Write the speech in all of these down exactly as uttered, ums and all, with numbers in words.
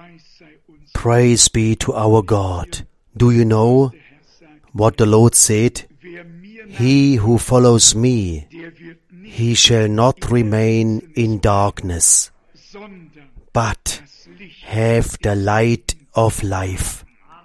Praise be to our God. Do you know what the Lord said? He who follows me, he shall not remain in darkness, but have the light of life.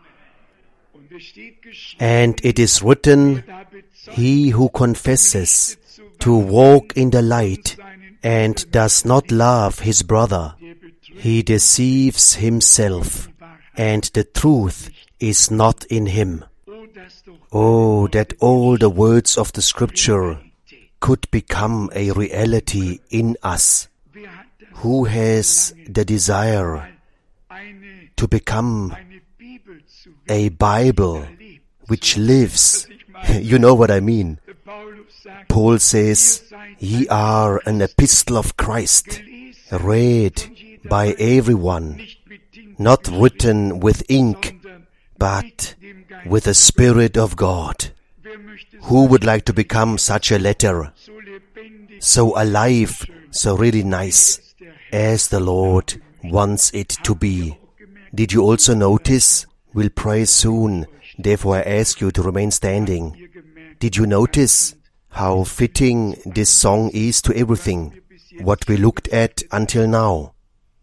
And it is written, he who confesses to walk in the light and does not love his brother, he deceives himself, and the truth is not in him. Oh, that all the words of the Scripture could become a reality in us. Who has the desire to become a Bible which lives? You know what I mean. Paul says, ye are an epistle of Christ, read by everyone, not written with ink, but with the Spirit of God. Who would like to become such a letter? So alive, so really nice, as the Lord wants it to be. Did you also notice? We'll pray soon, therefore I ask you to remain standing. Did you notice how fitting this song is to everything, what we looked at until now?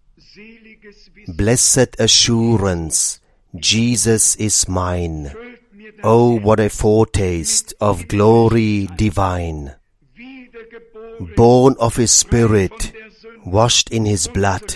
Blessed assurance, Jesus is mine. Oh, what a foretaste of glory divine. Born of His Spirit, washed in His blood.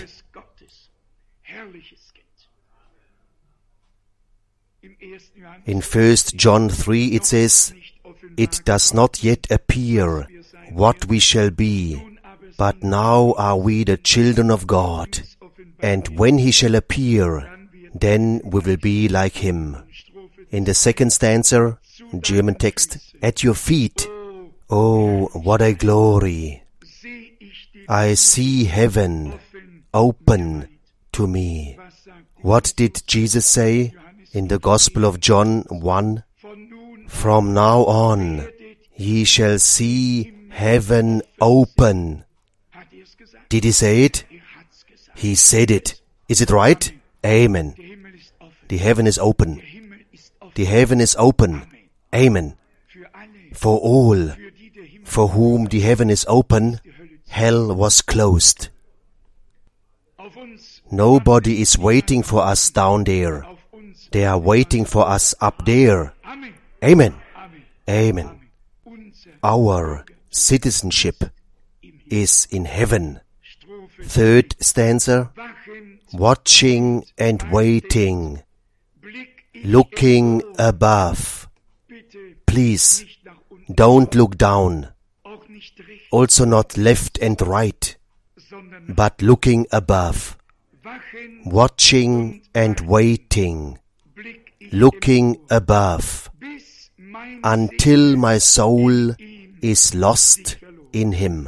In First John three it says, it does not yet appear what we shall be, but now are we the children of God. And when He shall appear, then we will be like Him. In the second stanza, German text, at your feet, oh, what a glory! I see heaven open to me. What did Jesus say in the Gospel of John one? From now on, ye shall see heaven open. Did He say it? He said it. Is it right? Amen. The heaven is open. The heaven is open. Amen. For all for whom the heaven is open, hell was closed. Nobody is waiting for us down there. They are waiting for us up there. Amen. Amen. Our citizenship is in heaven. Third stanza, watching and waiting, looking above. Please, don't look down. Also not left and right, but looking above. Watching and waiting, looking above, until my soul is lost in Him.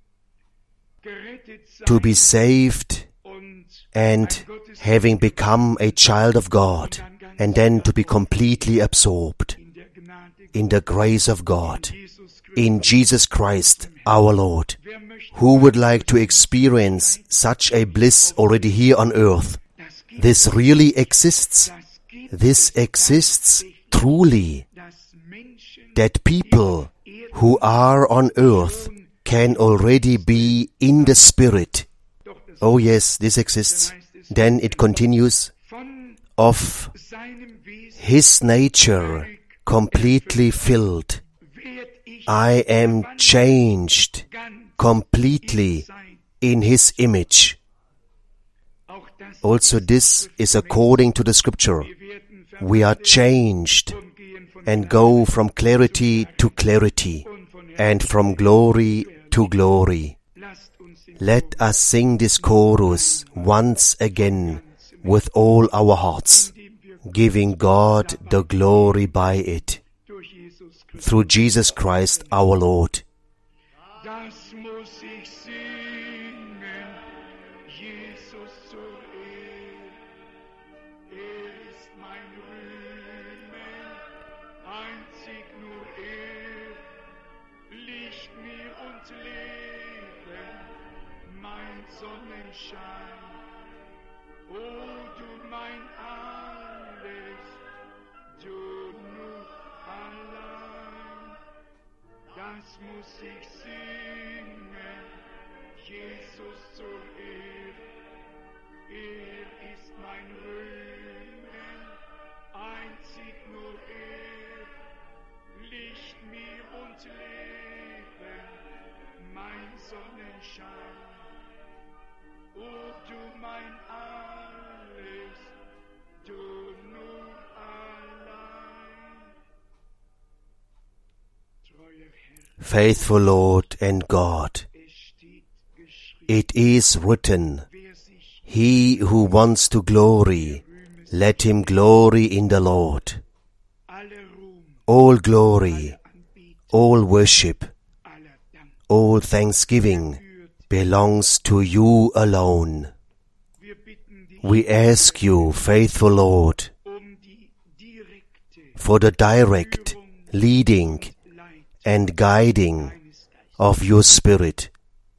To be saved and having become a child of God, and then to be completely absorbed in the grace of God, in Jesus Christ our Lord. Who would like to experience such a bliss already here on earth? This really exists. This exists truly, that people who are on earth can already be in the Spirit. Oh yes, this exists. Then it continues, of His nature completely filled. I am changed completely in His image. Also this is according to the Scripture. We are changed and go from clarity to clarity and from glory to glory. Let us sing this chorus once again with all our hearts, giving God the glory by it, through Jesus Christ our Lord. Das muss ich singen, Jesus zur Ehre. Er ist mein Rühmen, einzig nur er, Licht mir und Leben, mein Sonnenschein. Oh, Faithful Lord and God, it is written, he who wants to glory, let him glory in the Lord. All glory, all worship, all thanksgiving belongs to you alone. We ask you, faithful Lord, for the direct leading and guiding of your Spirit.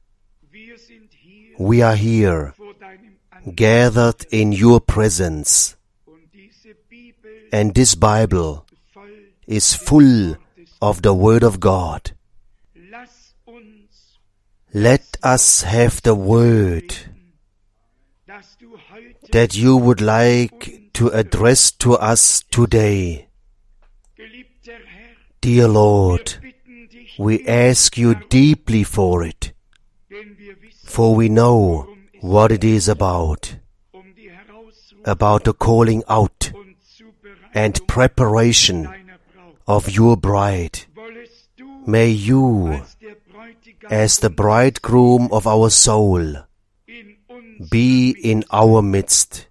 We are here, gathered in your presence, and this Bible is full of the Word of God. Let us have the Word that you would like to address to us today. Dear Lord, we ask you deeply for it, for we know what it is about, about the calling out and preparation of your bride. May you, as the bridegroom of our soul, be in our midst.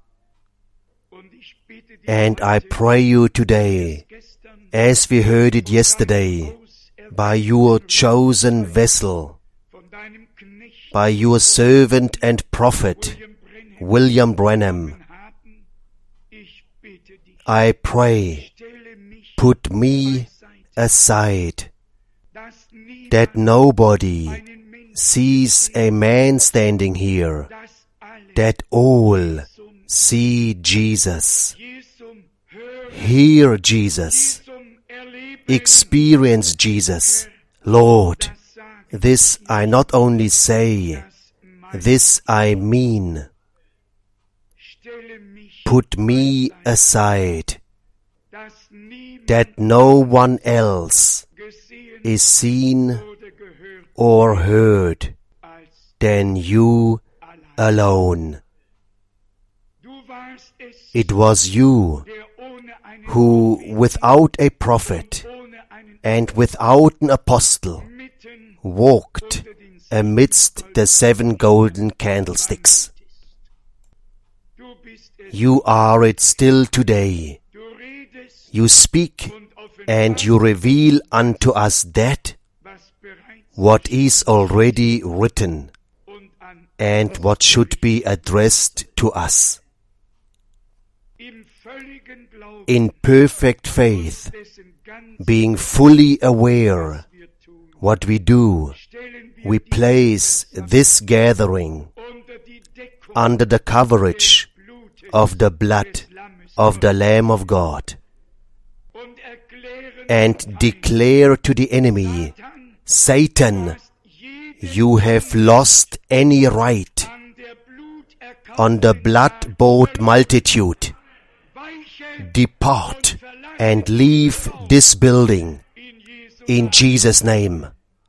And I pray you today, as we heard it yesterday, by your chosen vessel, by your servant and prophet, William Branham, I pray, put me aside, that nobody sees a man standing here, that all see Jesus. Hear Jesus. Experience Jesus. Lord, this I not only say, this I mean. Put me aside, that no one else is seen or heard than you alone. It was you who, without a prophet and without an apostle, walked amidst the seven golden candlesticks. You are it still today. You speak and you reveal unto us that what is already written and what should be addressed to us. In perfect faith, being fully aware what we do, we place this gathering under the coverage of the blood of the Lamb of God, and declare to the enemy, Satan, you have lost any right on the blood-bought multitude. Depart and leave this building in Jesus' name.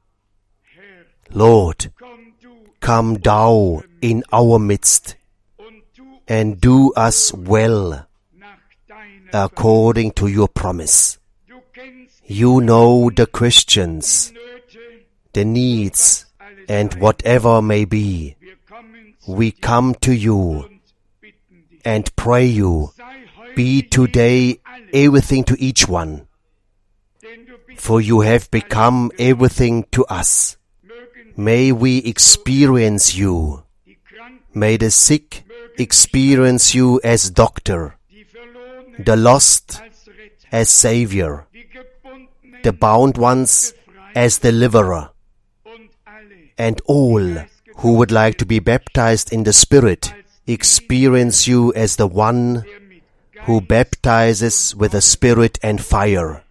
Lord, come thou in our midst and do us well according to your promise. You know the Christians, the needs, and whatever may be. We come to you and pray you, be today everything to each one, for you have become everything to us. May we experience you. May the sick experience you as doctor, the lost as Savior, the bound ones as deliverer, and all who would like to be baptized in the Spirit experience you as the one who baptizes with the Spirit and fire.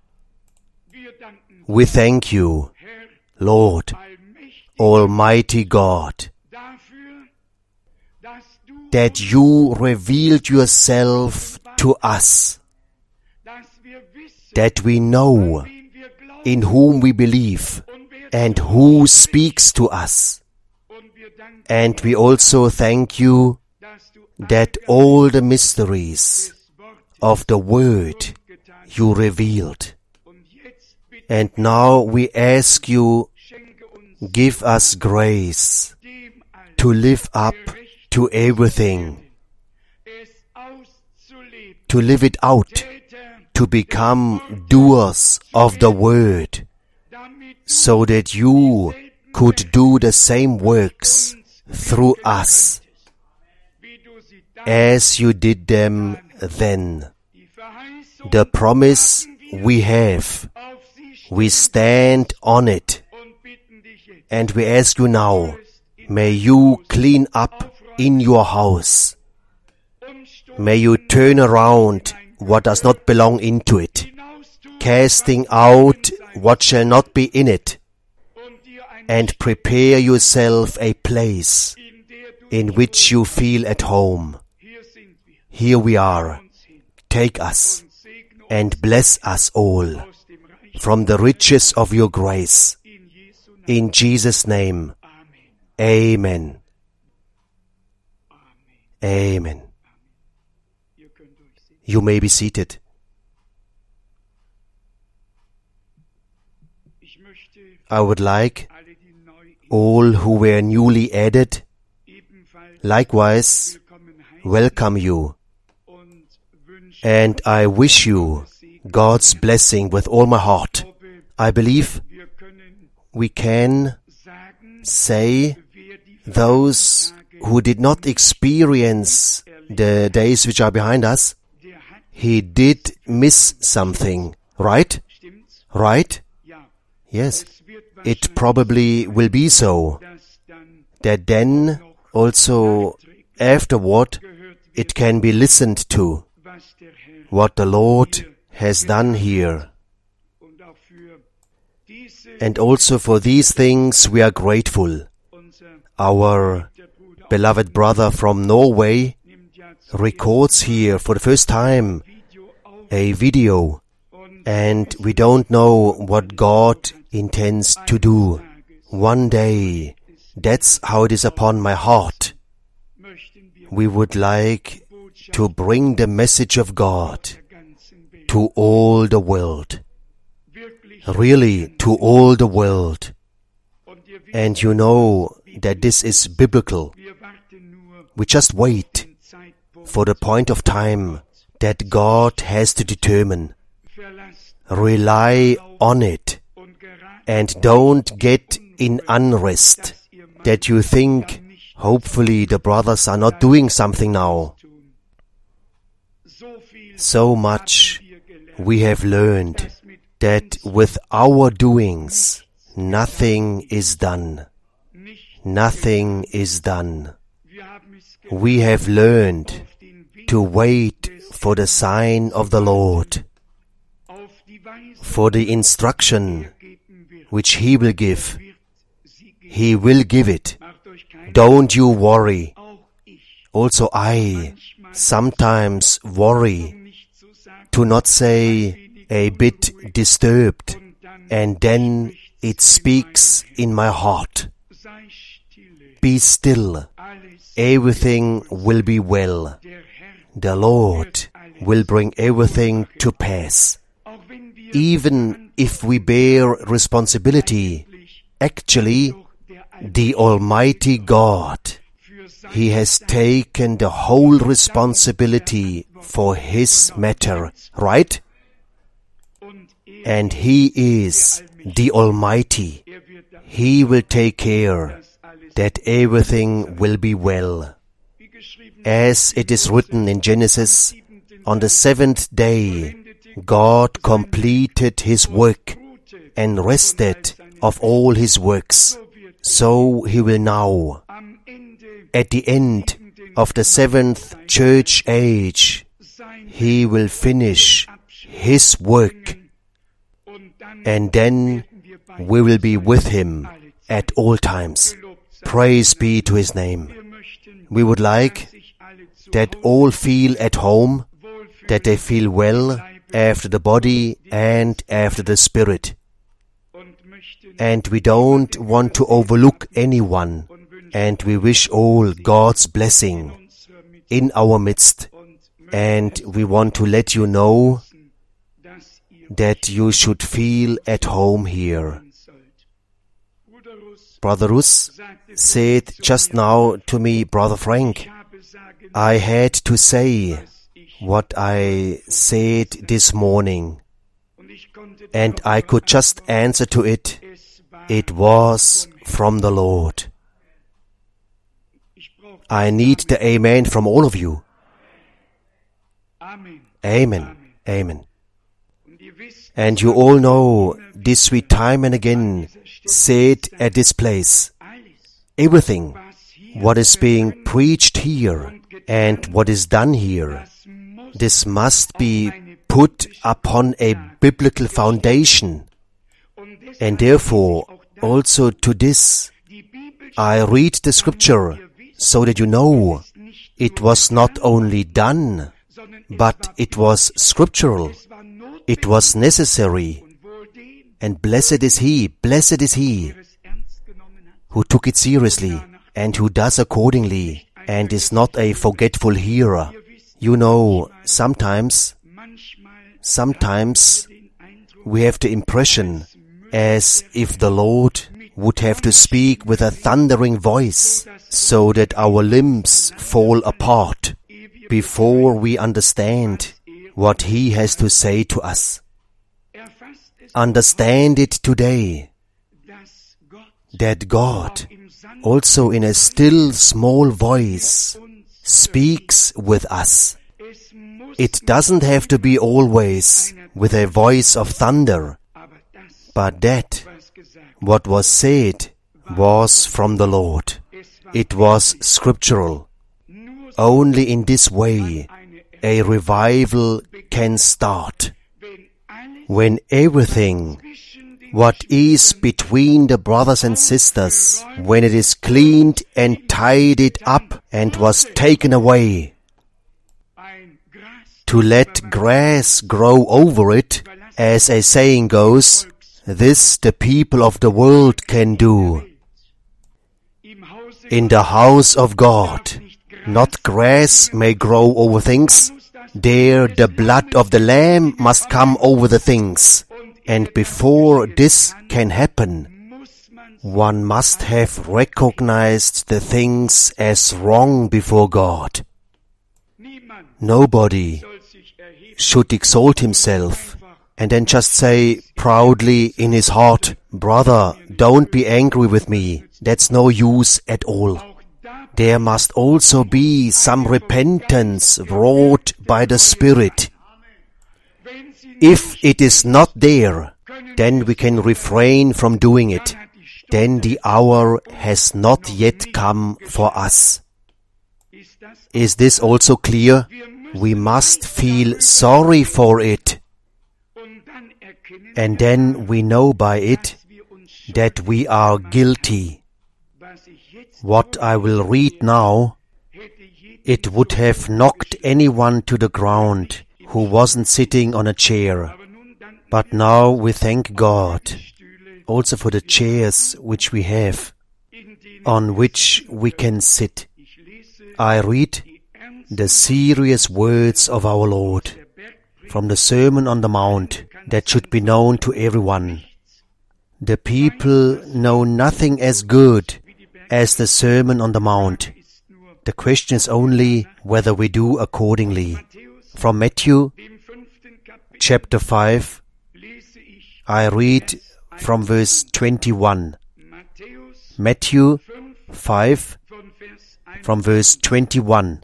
We thank you, Lord, Almighty God, that you revealed yourself to us, that we know in whom we believe and who speaks to us. And we also thank you that all the mysteries of the Word you revealed. And now we ask you, give us grace to live up to everything, to live it out, to become doers of the word, so that you could do the same works through us as you did them then. The promise we have, we stand on it, and we ask you now, may you clean up in your house. May you turn around what does not belong into it, casting out what shall not be in it, and prepare yourself a place in which you feel at home. Here we are. Take us and bless us all from the riches of your grace. In Jesus' name, amen. Amen. You may be seated. I would like all who were newly added, likewise, welcome you. And I wish you God's blessing with all my heart. I believe we can say those who did not experience the days which are behind us, he did miss something, right? Right? Yes. It probably will be so, that then also afterward it can be listened to, what the Lord has done here. And also for these things we are grateful. Our beloved brother from Norway records here for the first time a video, and we don't know what God intends to do. One day, that's how it is upon my heart. We would like to bring the message of God to all the world. Really, to all the world. And you know that this is biblical. We just wait for the point of time that God has to determine. Rely on it. And don't get in unrest that you think, hopefully the brothers are not doing something now. So much we have learned that with our doings, nothing is done. Nothing is done. We have learned to wait for the sign of the Lord, for the instruction which He will give. He will give it. Don't you worry. Also I sometimes worry to not say a bit disturbed, and then it speaks in my heart. Be still. Everything will be well. The Lord will bring everything to pass. Even if we bear responsibility, actually, the Almighty God, He has taken the whole responsibility for His matter, right? And He is the Almighty. He will take care that everything will be well. As it is written in Genesis, on the seventh day, God completed His work and rested of all His works. So He will now, at the end of the seventh church age, He will finish His work, and then we will be with Him at all times. Praise be to His name. We would like that all feel at home, that they feel well after the body and after the spirit. And we don't want to overlook anyone, and we wish all God's blessing in our midst. And we want to let you know that you should feel at home here. Brother Russ said just now to me, Brother Frank, I had to say what I said this morning, and I could just answer to it, it was from the Lord. I need the amen from all of you. Amen. Amen. And you all know this we time and again said at this place, everything what is being preached here and what is done here, this must be put upon a biblical foundation. And therefore, also to this, I read the scripture so that you know it was not only done, but it was scriptural. It was necessary. And blessed is he, blessed is he who took it seriously and who does accordingly and is not a forgetful hearer. You know, sometimes, sometimes we have the impression as if the Lord would have to speak with a thundering voice so that our limbs fall apart before we understand what He has to say to us. Understand it today, that God, also in a still small voice, speaks with us. It doesn't have to be always with a voice of thunder, but that what was said was from the Lord. It was scriptural. Only in this way a revival can start. When everything what is between the brothers and sisters, when it is cleaned and tidied up and was taken away, to let grass grow over it, as a saying goes, this the people of the world can do. In the house of God, not grass may grow over things. There the blood of the Lamb must come over the things. And before this can happen, one must have recognized the things as wrong before God. Nobody should exalt himself and then just say proudly in his heart, brother, don't be angry with me. That's no use at all. There must also be some repentance wrought by the Spirit. If it is not there, then we can refrain from doing it. Then the hour has not yet come for us. Is this also clear? We must feel sorry for it. And then we know by it that we are guilty. What I will read now, it would have knocked anyone to the ground who wasn't sitting on a chair. But now we thank God also for the chairs which we have, on which we can sit. I read the serious words of our Lord from the Sermon on the Mount that should be known to everyone. The people know nothing as good as the Sermon on the Mount. The question is only whether we do accordingly. From Matthew chapter five, I read from verse twenty-one. Matthew five, from verse twenty-one.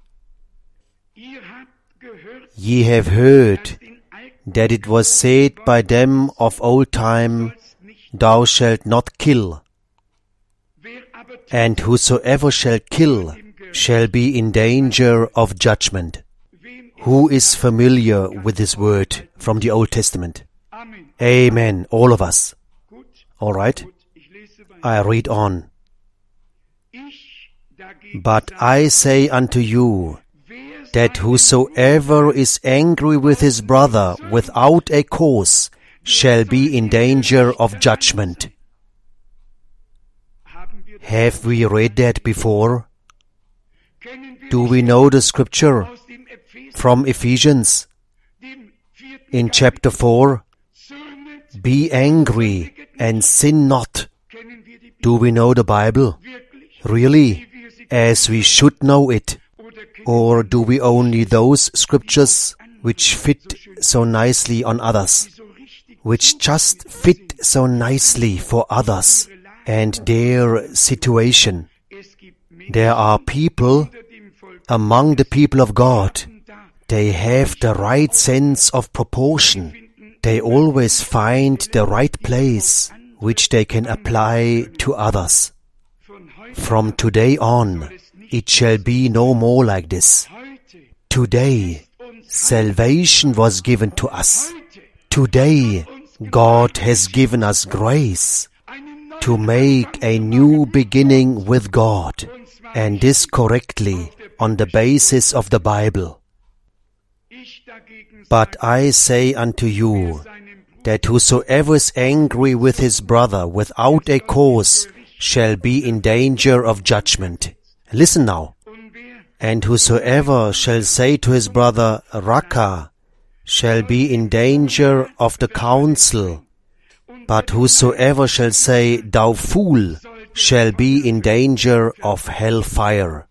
Ye have heard that it was said by them of old time, Thou shalt not kill. And whosoever shall kill shall be in danger of judgment. Who is familiar with this word from the Old Testament? Amen. All of us. All right. I read on. But I say unto you, that whosoever is angry with his brother without a cause shall be in danger of judgment. Have we read that before? Do we know the scripture from Ephesians in chapter four, Be angry and sin not. Do we know the Bible? Really, as we should know it? Or do we only those scriptures which fit so nicely on others, which just fit so nicely for others and their situation? There are people among the people of God. They have the right sense of proportion. They always find the right place which they can apply to others. From today on, it shall be no more like this. Today, salvation was given to us. Today, God has given us grace to make a new beginning with God, and this correctly on the basis of the Bible. But I say unto you, that whosoever is angry with his brother without a cause shall be in danger of judgment. Listen now. And whosoever shall say to his brother, Raca, shall be in danger of the council. But whosoever shall say, Thou fool, shall be in danger of hell fire.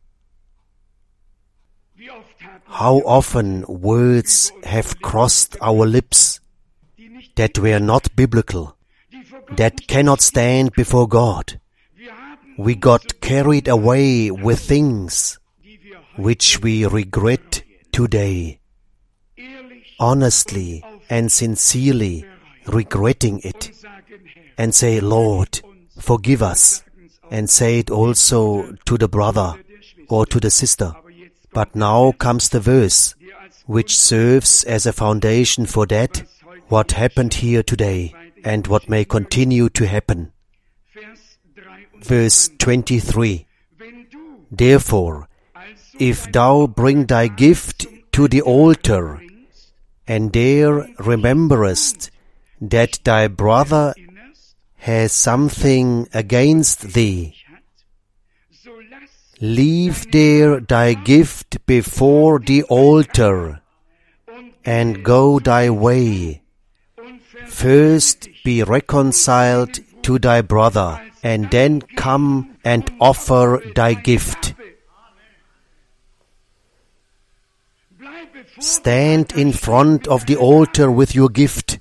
How often words have crossed our lips that were not biblical, that cannot stand before God. We got carried away with things which we regret today, honestly and sincerely regretting it, and say, Lord, forgive us, and say it also to the brother or to the sister. But now comes the verse, which serves as a foundation for that, what happened here today, and what may continue to happen. Verse twenty-three. Therefore, if thou bring thy gift to the altar, and there rememberest that thy brother has something against thee, leave there thy gift before the altar, and go thy way. First be reconciled to thy brother, and then come and offer thy gift. Stand in front of the altar with your gift,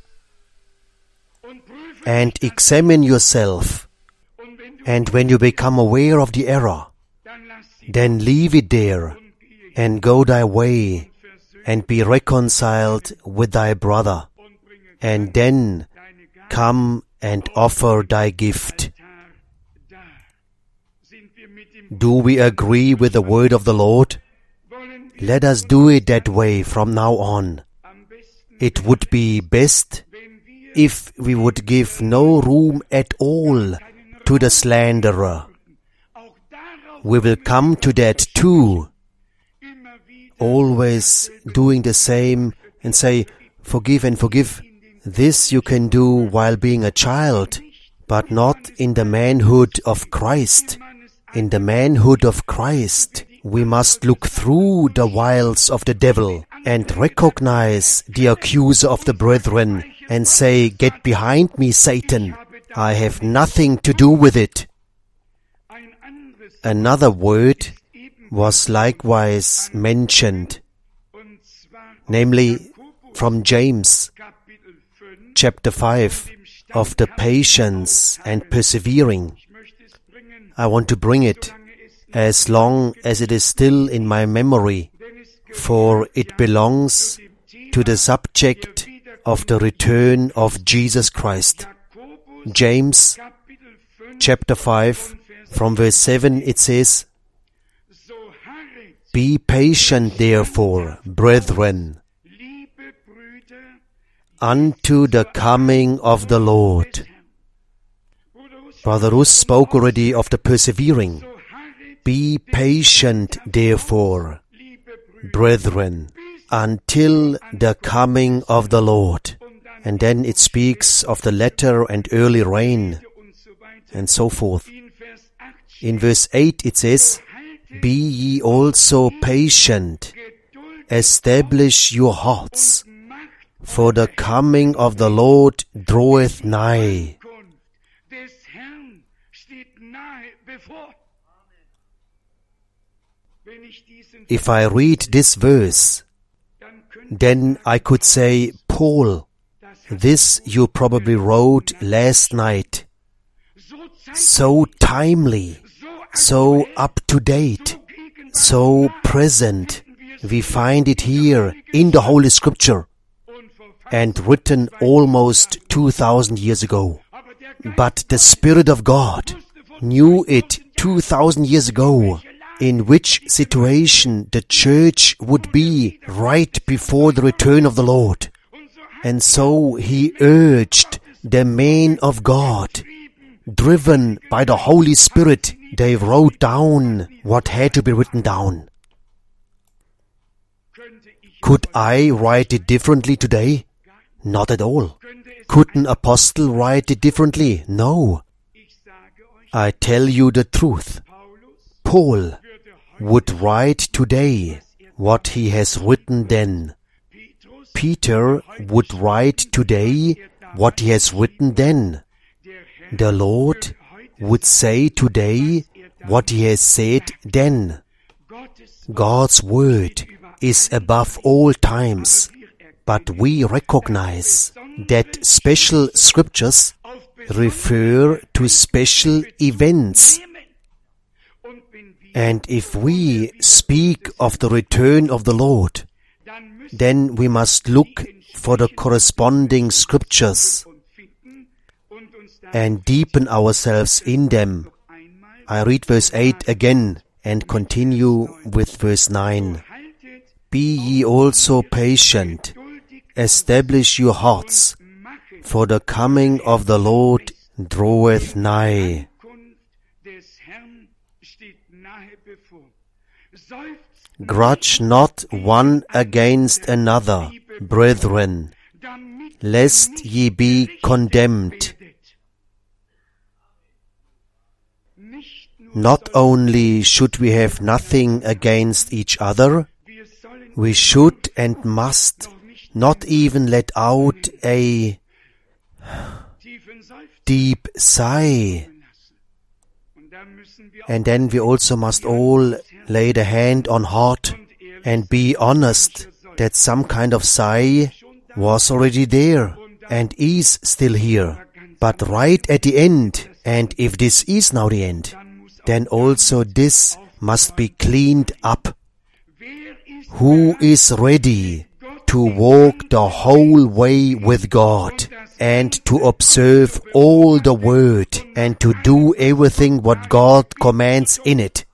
and examine yourself. And when you become aware of the error, then leave it there, and go thy way, and be reconciled with thy brother, and then come and offer thy gift. Do we agree with the word of the Lord? Let us do it that way from now on. It would be best if we would give no room at all to the slanderer. We will come to that too. Always doing the same and say, forgive and forgive. This you can do while being a child, but not in the manhood of Christ. In the manhood of Christ, we must look through the wiles of the devil and recognize the accuser of the brethren and say, Get behind me, Satan. I have nothing to do with it. Another word was likewise mentioned, namely from James chapter five, of the patience and persevering. I want to bring it as long as it is still in my memory, for it belongs to the subject of the return of Jesus Christ. James chapter five, from verse seven, it says, Be patient, therefore, brethren, unto the coming of the Lord. Brother Rus spoke already of the persevering. Be patient, therefore, brethren, until the coming of the Lord. And then it speaks of the latter and early rain, and so forth. In verse eight it says, Be ye also patient, establish your hearts, For the coming of the Lord draweth nigh. Des Herrn steht nahe bevor. Wenn ich diesen If I read this verse, dann könnte then I could say, Paul, this you probably wrote last night. so Zeit, So timely, so up to date, so present. We find it here in the Holy Scripture und vor and written almost two thousand years ago. aber der Geist But the Spirit of God knew it two thousand years ago, in which situation the church would be right before the return of the Lord. und so hat And so he urged the men of God, driven by the Holy Spirit, they wrote down what had to be written down. könnte ich Could I write it differently today? Not at all. könnte es Could an apostle write it differently? No. ich sage euch I tell you the truth. Paulus Paul würde heute would write today what he has written then. Petrus Peter would write today what he has written then. der Herr The Lord would say today what he has said then. Gottes God's word is above all times, but we recognize that special scriptures auf refer to special events. Benehmen. Und wenn wir And if we speak of the return of the Lord, dann müssen then we must look for the corresponding scriptures wir uns finden und uns dann and deepen ourselves in them. einmal I read verse eight again and continue with verse nine. haltet, Be ye also patient, duldig establish your hearts, machet for the coming of the Lord draweth nigh. Ankunft des Herrn steht nahe bevor. Seufzt Grudge not one against another, brethren, damit lest ye be condemned. werdet. Nicht nur Not only should we have nothing against each other, wir sollen we should and must not even let out a tiefen Seufzen deep sigh. lassen. Und da müssen wir And then we also must all lay the hand on heart and be honest that some kind of sigh was already there and is still here. But right at the end, and if this is now the end, then also this must be cleaned up. wer ist Who is ready to walk the whole way with God and to observe all the word and to do everything what God commands in it?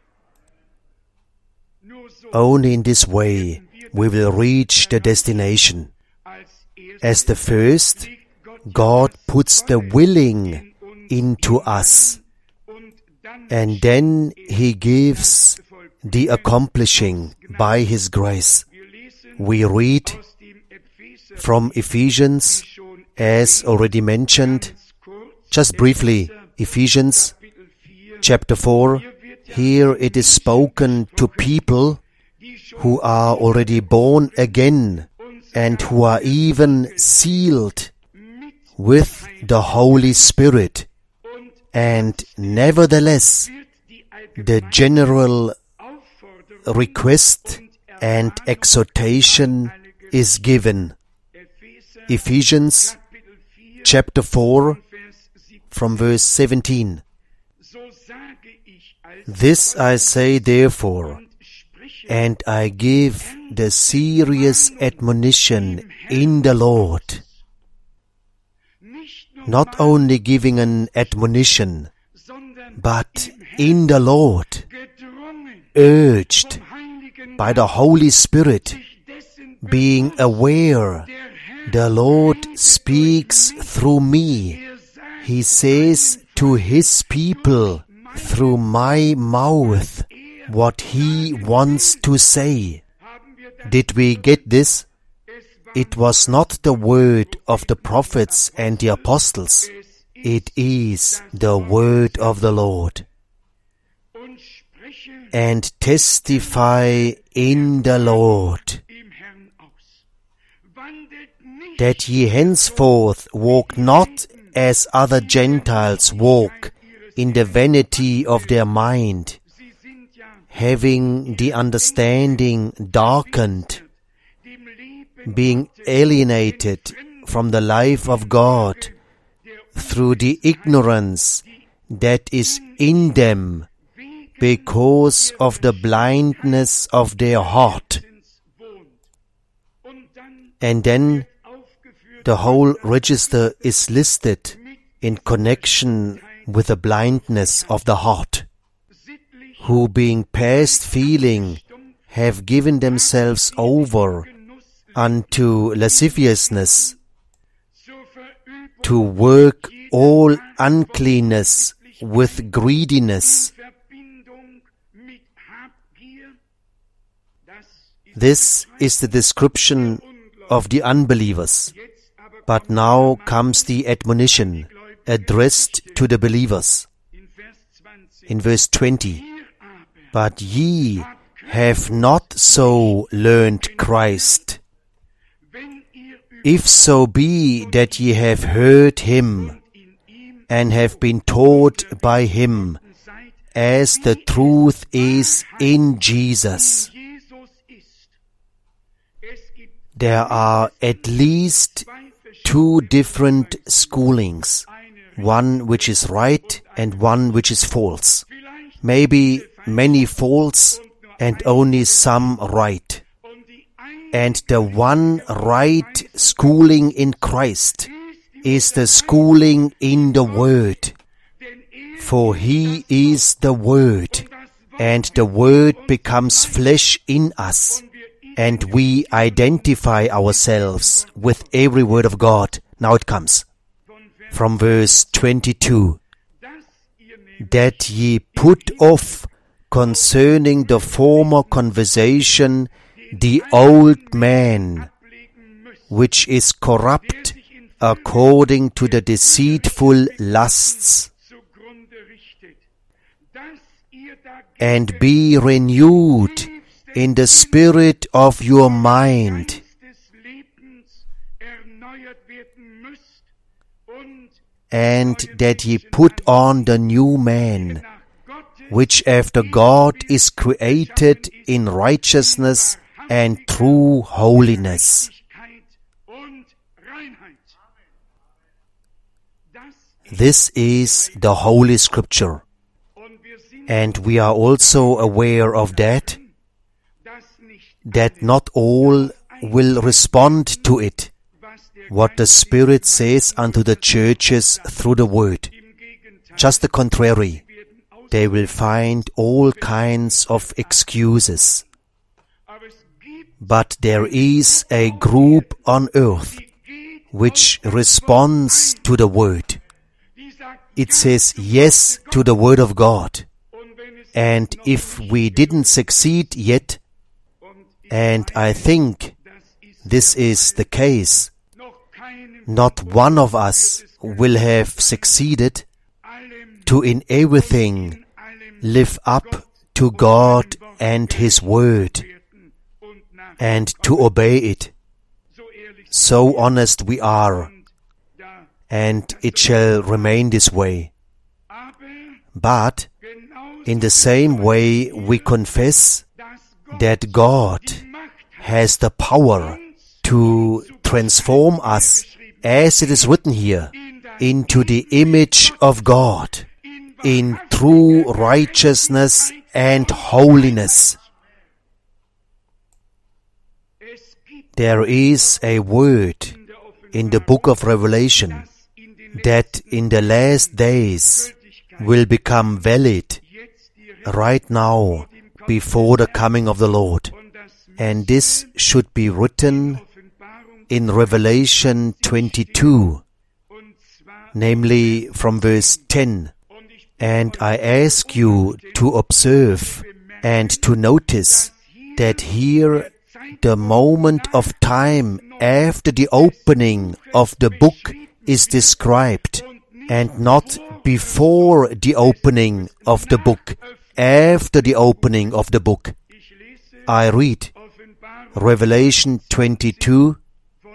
nur so Only in this way we will reach the destination. als er As the first, God puts the willing into us, und dann and then He gives the accomplishing by His grace. wir lesen We read aus dem Epheser from Ephesians, schon as already mentioned, kurz just briefly, Ephesians Kapitel vier, chapter four. Here it is spoken to people die schon who are already born again and who are even sealed mit with the Holy Spirit. und And nevertheless, wird die the general Aufforderung request and exhortation is given. Epheser Ephesians Kapitel vier, chapter four Vers siebzehn. from verse seventeen. So sage ich als This I say therefore, und spreche and I give the serious admonition in the Lord, nicht nur not only giving an admonition, sondern but in the Lord, gedrungen urged vom Heiligen by the Holy Spirit, sich dessen being aware der Herr the Lord speaks through me. er sagt, He says to His people through my mouth what He wants to say. haben wir das Did we get this? es war It was not the word of the prophets and the apostles. It is the word of the Lord. und spreche And testify in the Lord. im Herrn aus. Wandelt that ye henceforth walk not as other Gentiles walk, in the vanity of their mind, having the understanding darkened, being alienated from the life of God through the ignorance that is in them, because of the blindness of their heart. And then the whole register is listed in connection with the blindness of the heart, who being past feeling have given themselves over unto lasciviousness, to work all uncleanness with greediness. This is the description of the unbelievers. But now comes the admonition addressed to the believers. In verse twenty, but ye have not so learned Christ, if so be that ye have heard him, and have been taught by him, as the truth is in Jesus. There are at least two different schoolings, one which is right and one which is false. Maybe many false and only some right. And the one right schooling in Christ is the schooling in the Word. For He is the Word, and the Word becomes flesh in us, and we identify ourselves with every word of God. Now it comes from verse twenty-two. That ye put off concerning the former conversation the old man, which is corrupt according to the deceitful lusts, and be renewed in the spirit of your mind, and that ye put on the new man, which after God is created in righteousness and true holiness. This is the Holy Scripture, and we are also aware of that, that not all will respond to it, what the Spirit says unto the churches through the Word. Just the contrary, they will find all kinds of excuses. But there is a group on earth which responds to the Word. It says yes to the Word of God. And if we didn't succeed yet, and I think this is the case, not one of us will have succeeded to in everything live up to God and His Word and to obey it. So honest we are, and it shall remain this way. But in the same way we confess that God has the power to transform us, as it is written here, into the image of God, in true righteousness and holiness. There is a word in the book of Revelation that in the last days will become valid right now before the coming of the Lord. And this should be written in Revelation twenty-two, namely from verse ten. And I ask you to observe and to notice that here the moment of time after the opening of the book is described, and not before the opening of the book, after the opening of the book. I read Revelation twenty-two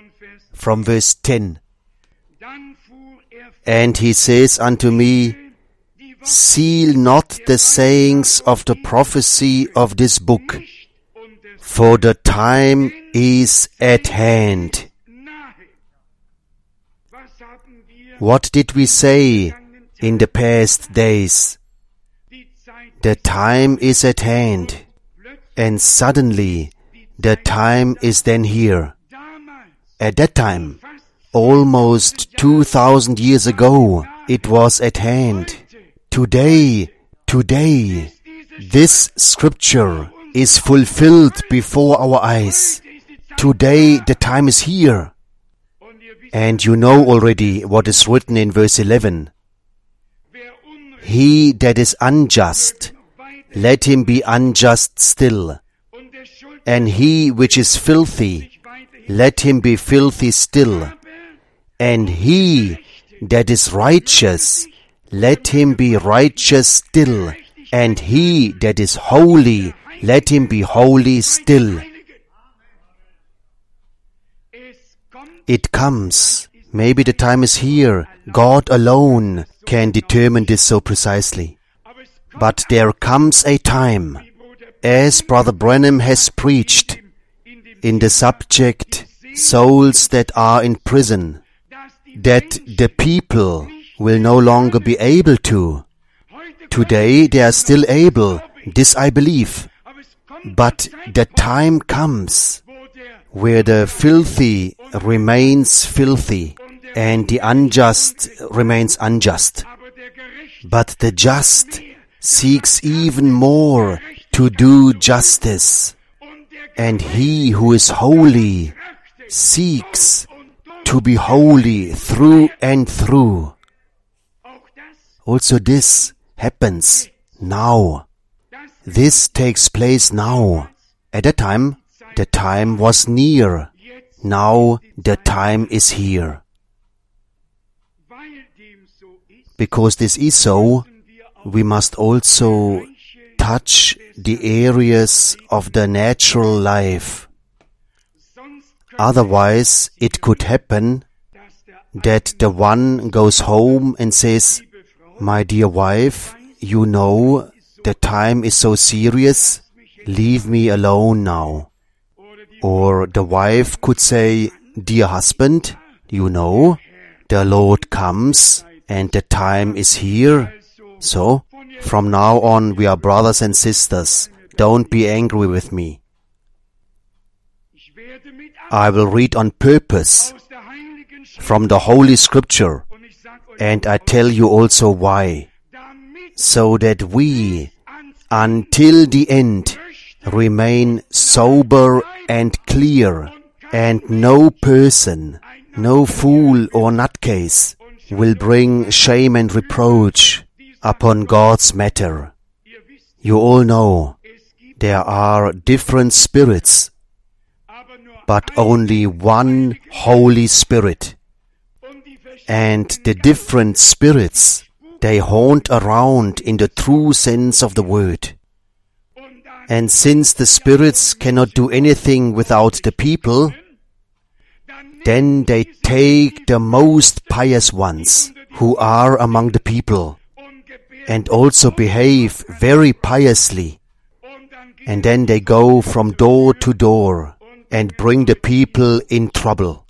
from verse ten. Dann fuhr er And he says unto me, die Worte seal not the sayings of the prophecy of this book, nicht und des for the time is at hand. nahe. Was haben wir What did we say in the past days? die Zeit The time is at hand, and suddenly the time is then here. damals At that time, fast almost two thousand years ago, it was at hand. Today, today, this scripture is fulfilled before our eyes. Today the time is here. und ihr wisst, And you know already what is written in verse eleven. wer Unrecht He that is unjust, weit let him be unjust still. und der Schuld And he which is filthy, sich weiterhin let him be filthy still. aber And he that is righteous, let him be righteous still. And he that is holy, let him be holy still. Heiligen. Es kommt It comes. Maybe the time is here. God alone can determine this so precisely. aber es kommt But there comes a time, Bruder as Brother Branham has preached in dem in the subject, souls that are in prison, dass die that the people will no longer be able to. heute Today they are still able, this I believe. aber es kommt But the time comes wo der where the filthy remains filthy and the unjust remains unjust. aber der Gerechte But the just seeks even more to do justice, und der and he who is holy Gerechte seeks und durch to be holy through and through. auch das Also this happens now. das This takes place now. At that time, the time was near. jetzt Now the time is here. weil dem so ist Because this is so, müssen wir auch we must also Bereiche touch the areas of the natural life. sonst könnte Otherwise, it could happen dass der that the one goes home and says, liebe Frau my dear wife, you know the time is so serious, leave me alone now. oder die Or the wife could say, dear husband, you know, the Lord comes and the time is here. So, from now on we are brothers and sisters. Don't be angry with me. ich werde mit I will read on purpose aus der heiligen Schrift from the Holy Scripture, und ich sag euch and I tell you also why. damit So that we, ans until the end, remain sober and clear, and no person, no fool or nutcase, will bring shame and reproach upon God's matter. ihr wisst You all know es gibt there are different spirits, aber nur but only one Holy Spirit. und die verschiedenen And the different spirits, they haunt around in the true sense of the word. und dann And since the spirits cannot do anything without the people, dann then they take the most pious ones who are among the people und gebären and also behave very piously. und dann geht And then they go from door to door and bring the people in trouble.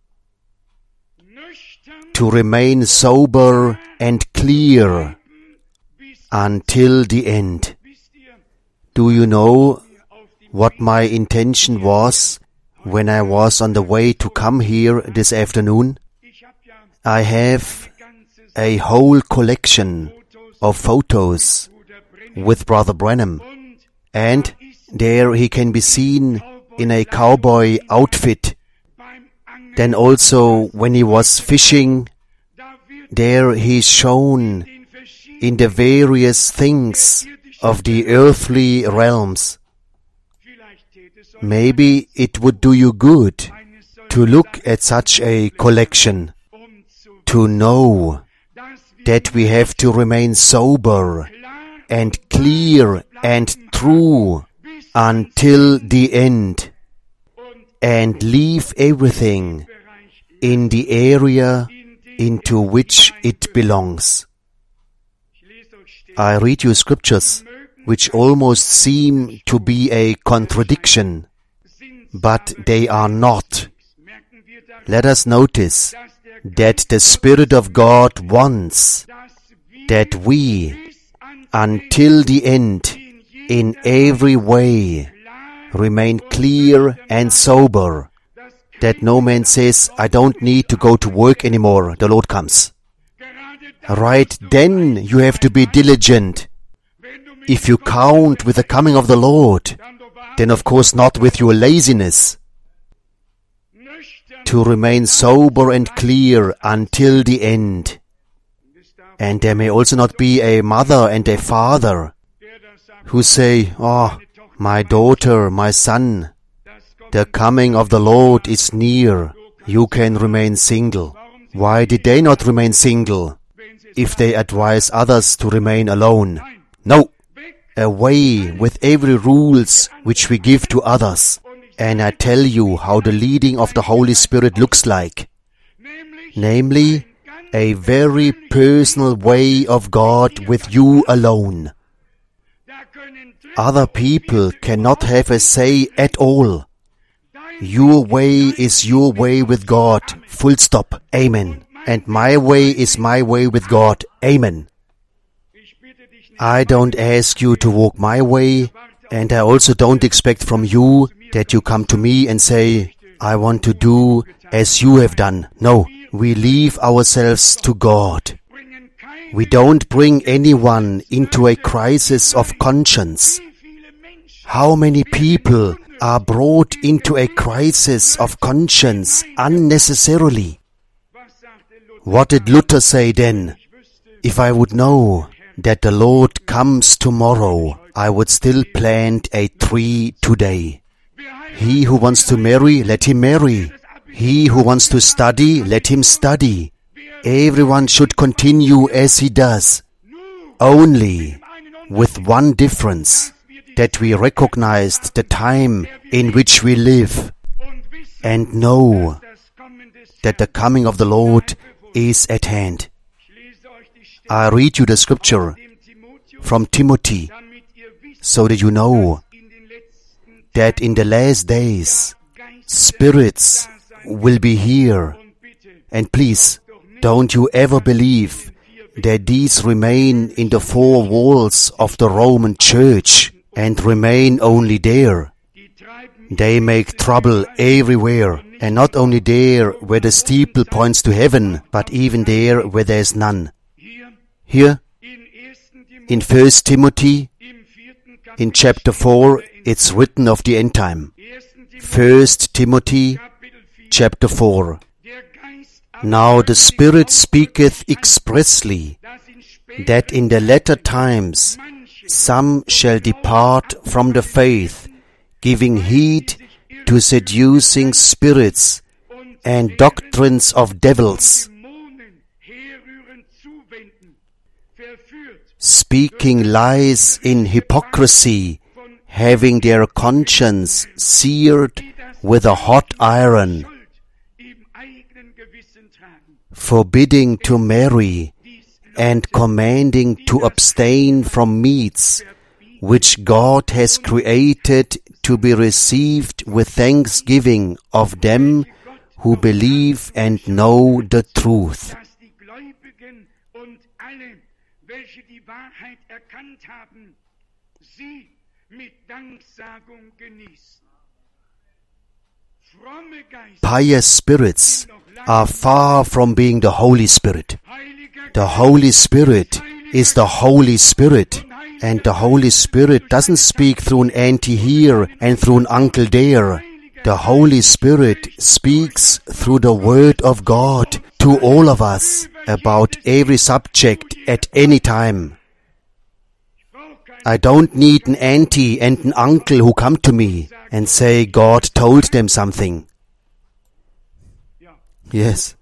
nüchtern To remain sober and clear bis until the end. wisst ihr Do you know auf die what my intention was when I was on the way to come here this afternoon? ich hab ja I have ganzes a whole collection Fotos of photos Bruder Brenner with Brother Branham, und and there he can be seen in a cowboy outfit. beim Angeln Then also when he was fishing, da wird there he is shown den verschiedenen in the various things of the earthly realms. vielleicht tät es euch Maybe it would do you good eines soll to look at such a collection, um zu to know dass wir that we have to remain sober klar and clear and true bis until the end und and leave everything Bereich in the area into which it belongs. I read you scriptures which almost seem to be a contradiction, but they are not. Let us notice that the Spirit of God wants that we, until the end, in every way, remain clear and sober, that no man says, I don't need to go to work anymore, the Lord comes. Right then you have to be diligent. If you count with the coming of the Lord, then of course not with your laziness. To remain sober and clear until the end. And there may also not be a mother and a father who say, oh, my daughter, my son, the coming of the Lord is near. You can remain single. Why did they not remain single if they advise others to remain alone? No. Away with every rules which we give to others. And I tell you how the leading of the Holy Spirit looks like. Namely, a very personal way of God with you alone. Other people cannot have a say at all. Your way is your way with God. Full stop. Amen. And my way is my way with God. Amen. I don't ask you to walk my way, and I also don't expect from you that you come to me and say, I want to do as you have done. No, we leave ourselves to God. We don't bring anyone into a crisis of conscience. How many people are brought into a crisis of conscience unnecessarily? What did Luther say then? If I would know that the Lord comes tomorrow, I would still plant a tree today. He who wants to marry, let him marry. He who wants to study, let him study. Everyone should continue as he does. Only with one difference, that we recognized the time in which we live and know that the coming of the Lord is at hand. I read you the scripture from Timothy so that you know that in the last days spirits will be here. And please, don't you ever believe that these remain in the four walls of the Roman Church and remain only there. They make trouble everywhere, and not only there where the steeple points to heaven, but even there where there is none. Here, in First Timothy, in chapter four, it's written of the end time. First Timothy, chapter four. Now the Spirit speaketh expressly, that in the latter times some shall depart from the faith, giving heed to seducing spirits and doctrines of devils, speaking lies in hypocrisy, having their conscience seared with a hot iron, forbidding to marry, and commanding to abstain from meats, which God has created to be received with thanksgiving of them who believe and know the truth. Pious spirits are far from being the Holy Spirit. The Holy Spirit is the Holy Spirit, and the Holy Spirit doesn't speak through an auntie here and through an uncle there. The Holy Spirit speaks through the Word of God to all of us about every subject at any time. I don't need an auntie and an uncle who come to me and say God told them something. Yes.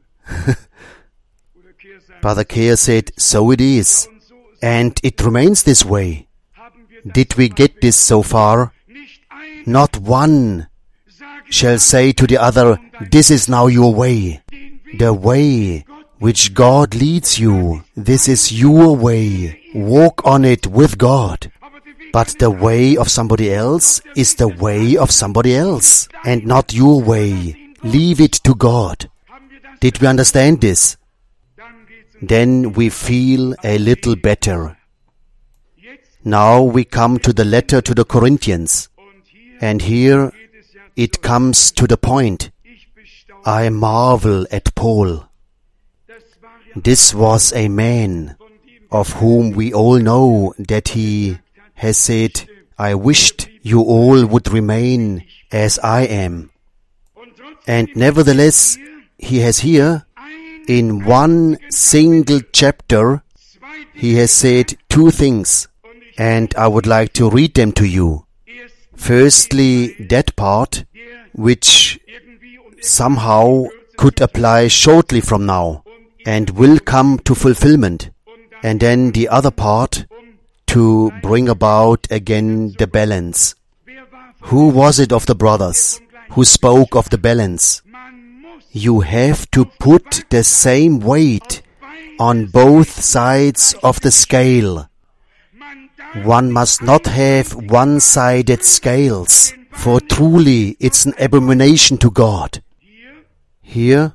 Brother Kehr said, so it is. And it remains this way. Did we get this so far? Not one shall say to the other, this is now your way. The way which God leads you, this is your way. Walk on it with God. But the way of somebody else is the way of somebody else, and not your way. Leave it to God. Did we understand this? Then we feel a little better. Now we come to the letter to the Corinthians, and here it comes to the point. I marvel at Paul. This was a man of whom we all know that he has said, I wished you all would remain as I am. And nevertheless, he has here, in one single chapter, he has said two things, and I would like to read them to you. Firstly, that part, which somehow could apply shortly from now, and will come to fulfillment. And then the other part, to bring about again the balance. Who was it of the brothers who spoke of the balance? You have to put the same weight on both sides of the scale. One must not have one-sided scales, for truly it's an abomination to God. Here,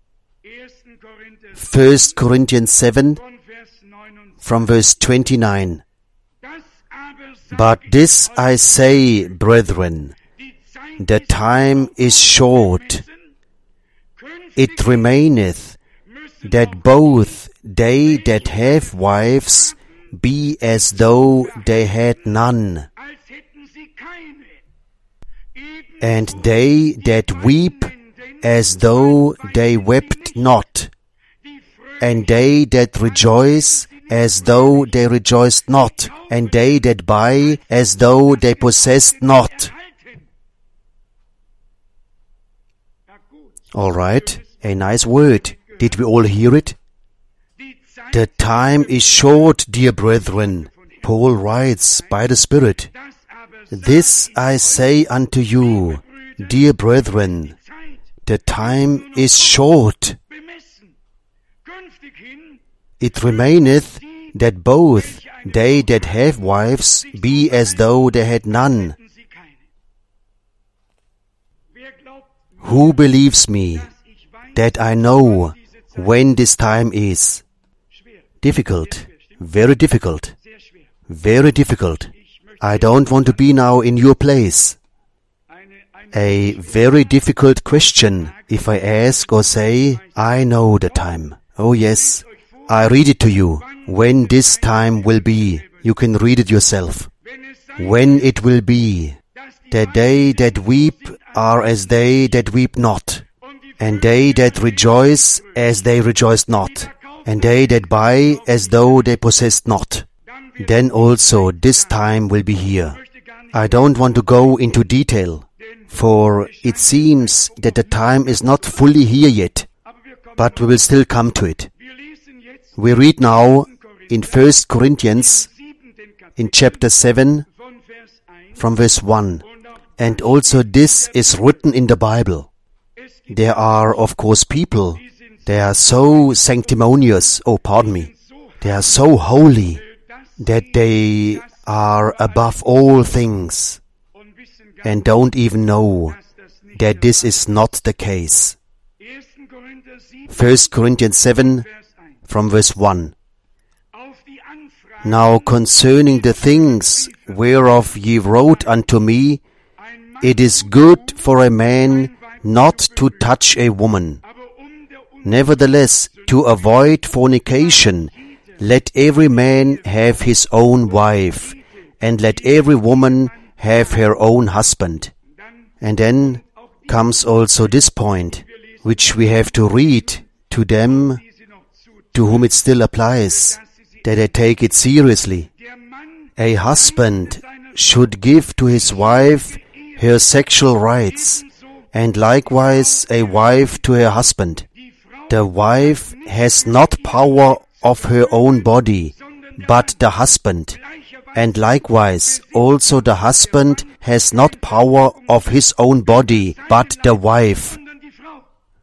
First Corinthians seven, from verse twenty-nine. But this I say, brethren, the time is short. It remaineth that both they that have wives be as though they had none, and they that weep as though they wept not, and they that rejoice as though they rejoiced not, and they that buy as though they possessed not. All right, a nice word. Did we all hear it? The time is short, dear brethren. Paul writes by the Spirit. This I say unto you, dear brethren, the time is short. It remaineth that both they that have wives be as though they had none. Who believes me that I know when this time is? Difficult, very difficult, very difficult. I don't want to be now in your place. A very difficult question if I ask or say, I know the time. Oh yes, I read it to you. When this time will be, you can read it yourself. When it will be, that they that weep are as they that weep not, and they that rejoice as they rejoice not, and they that buy as though they possessed not. Then also this time will be here. I don't want to go into detail, for it seems that the time is not fully here yet, but we will still come to it. We read now in First Corinthians, in chapter seven, from verse one. And also this is written in the Bible. There are, of course, people, they are so sanctimonious, oh, pardon me, they are so holy, that they are above all things, and don't even know that this is not the case. First Corinthians seven, from verse one. Now concerning the things whereof ye wrote unto me, it is good for a man not to touch a woman. Nevertheless, to avoid fornication, let every man have his own wife, and let every woman have her own husband. And then comes also this point, which we have to read to them to whom it still applies, that they take it seriously. A husband should give to his wife her sexual rights, and likewise a wife to her husband. The wife has not power of her own body, but the husband, And likewise, also the husband has not power of his own body, but the wife. sondern die Frau.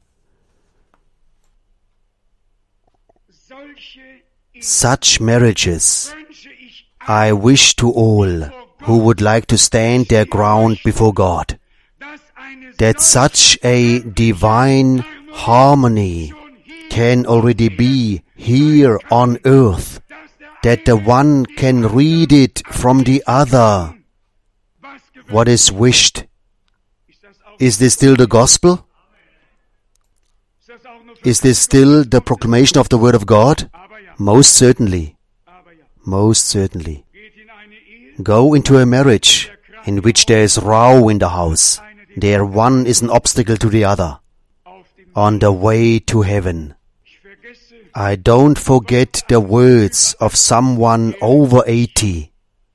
Solche Such marriages wünsche ich I wish to all who would like to stand their ground before God, dass eine that such a divine harmony schon hier, can already be here on earth, dass der that the one can read it from the other, was gewünscht what is wished. ist, das auch, Is this still the gospel? ist das auch nur für Is this still the proclamation of the word of God? aber ja, Most certainly, aber ja. most certainly. Geht in eine Ehe, Go into a marriage in which there is row in the house. There one is an obstacle to the other auf dem on the way to heaven. Ich vergesse, I don't forget the words of someone over eighty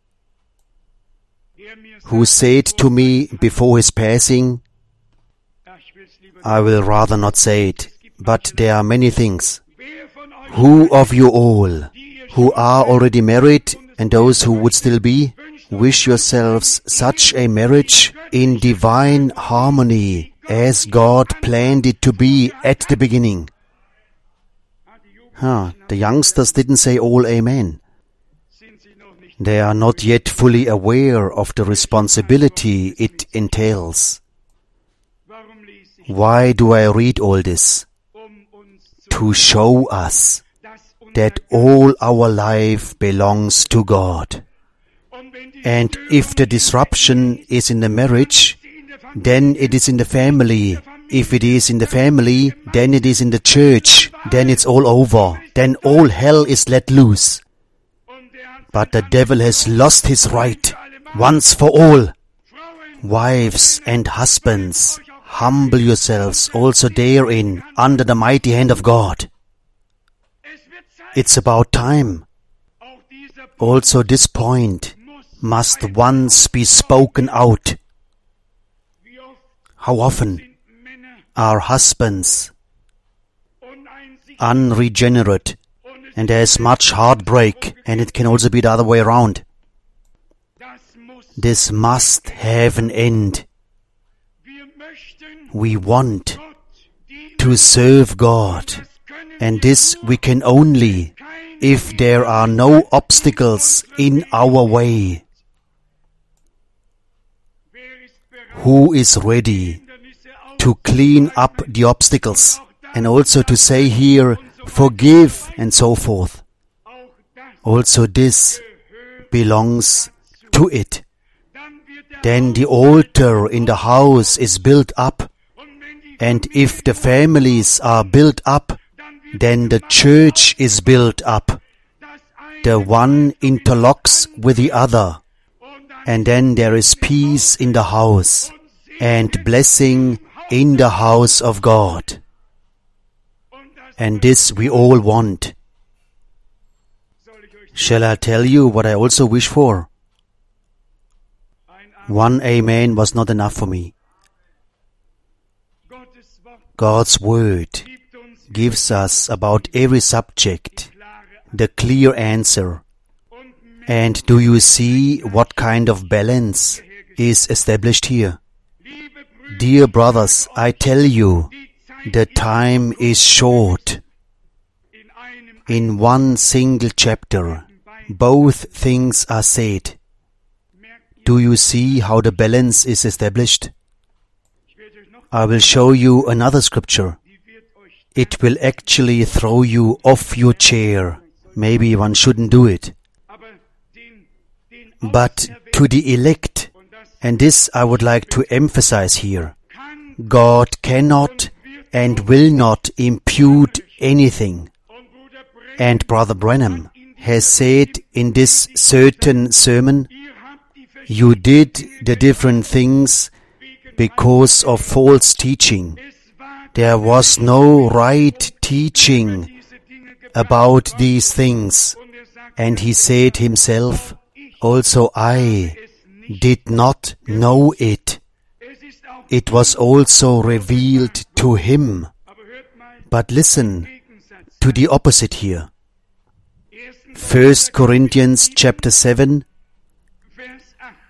der mir who said to me before his passing, ach, ich will's lieber I will rather not say it, but there are many things. wer von euch Who of you all who are already married and those who would still be, wish yourselves such a marriage in divine harmony as God planned it to be at the beginning? Huh, the youngsters didn't say all amen. sind sie noch nicht, They are not yet fully aware of the responsibility it entails. warum lese ich, Why do I read all this? um uns zu, To show us dass unser that all our life belongs to God. und wenn die And if the disruption is in the marriage, in der Familie then it is in the family. If it is in the family, then it is in the church. Then it's all over. Then all hell is let loose. und der hat But the devil has lost his right once for all. Frauen, Wives and husbands, humble yourselves also therein under the mighty hand of God. es wird Zeit, It's about time. auch dieser Punkt Also this point muss, must once be spoken out. wie oft How often sind Männer are husbands uneinsichtig unregenerate, und es, and there is much heartbreak, and it can also be the other way around. das muss, This must have an end. wir möchten We want Gott dienen, to serve God, das können and wir this nur, we can only kein if there are no obstacles in our way. wer ist bereit, Who is ready Hindernisse to clean up the obstacles, and also to say here, forgive, and so forth? auch das Also this gehört, belongs to it. dann wird der Then the altar in the house is built up, und wenn die and if the families are built up, dann wird then the church is built up. das eine The one interlocks with the other, und dann and then there is peace in the house, and blessing in the house of God. und das And this we all want. soll ich euch Shall I tell you what I also wish for? ein One amen was not enough for me. Gottes Wort God's word gibt uns gives us about every subject klare the clear answer. und And do you see what kind of balance is established here? liebe Brüder, Dear brothers, I tell you, die Zeit the time is short. in einem In one single chapter, both things are said. merkt, Do you see how the balance is established? ich werde euch noch, I will show you another scripture. die wird euch, It will actually throw you off your chair. Maybe one shouldn't do it. aber den, den But to the elect, und das and this I would like to emphasize here, kann God cannot and will not impute anything. und Bruder Brem, And Brother Branham has said in this certain sermon, ihr habt die you did the different things Verschwiegen, because of false teaching. es war There was no right teaching diese Dinge gebracht about these things. und er sagt, And he said himself, also I es nicht, did not know it. es ist auch, It was also revealed to him. aber hört mal, But listen Gegensatz, to the opposite here. erstens First Corinthians chapter seven,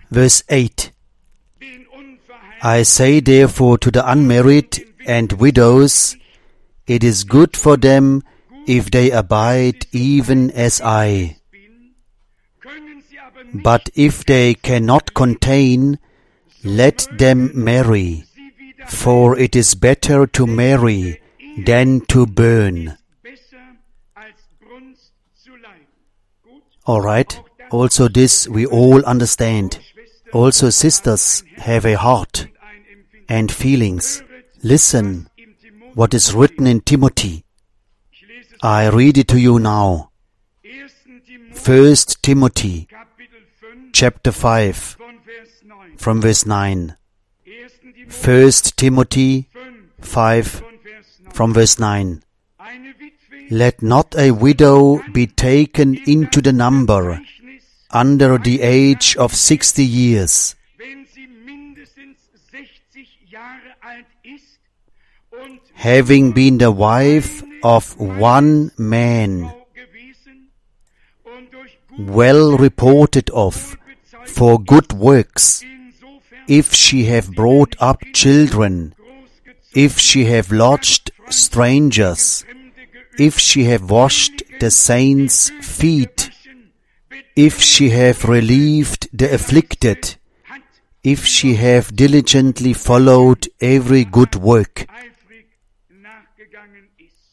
Verse eight. den Unverheirateten I say therefore to the unmarried and widows, it is good for them if they abide even as I. bin, können sie aber nicht But if they cannot contain, let them marry, sie wieder for it is better to marry than to burn. besser als Brunst zu leiden. Gut, Alright, also this we all understand. Also sisters have a heart ein Empfinden. and feelings. Listen Im Timotheus, what is written in Timothy. ich lese es, I read it to you now. ersten Timotheus, First Timothy Kapitel fünf, chapter five von Vers neun. from verse nine. ersten Timotheus First Timothy fünf, five von Vers neun. from verse nine. Eine Witwe Let not a widow be taken into the number Gleichnis, under the age of sixty years, wenn sie mindestens sechzig Jahre alt ist und having been the wife of one man, Frau gewesen und durch gute well reported of for good works, insofern if she have brought up children, großgezogen, if she have lodged strangers, Fremde geübt, if she have washed the saints' feet, gewaschen, if she have relieved the afflicted, hat, if she have diligently followed every good work. eifrig nachgegangen ist.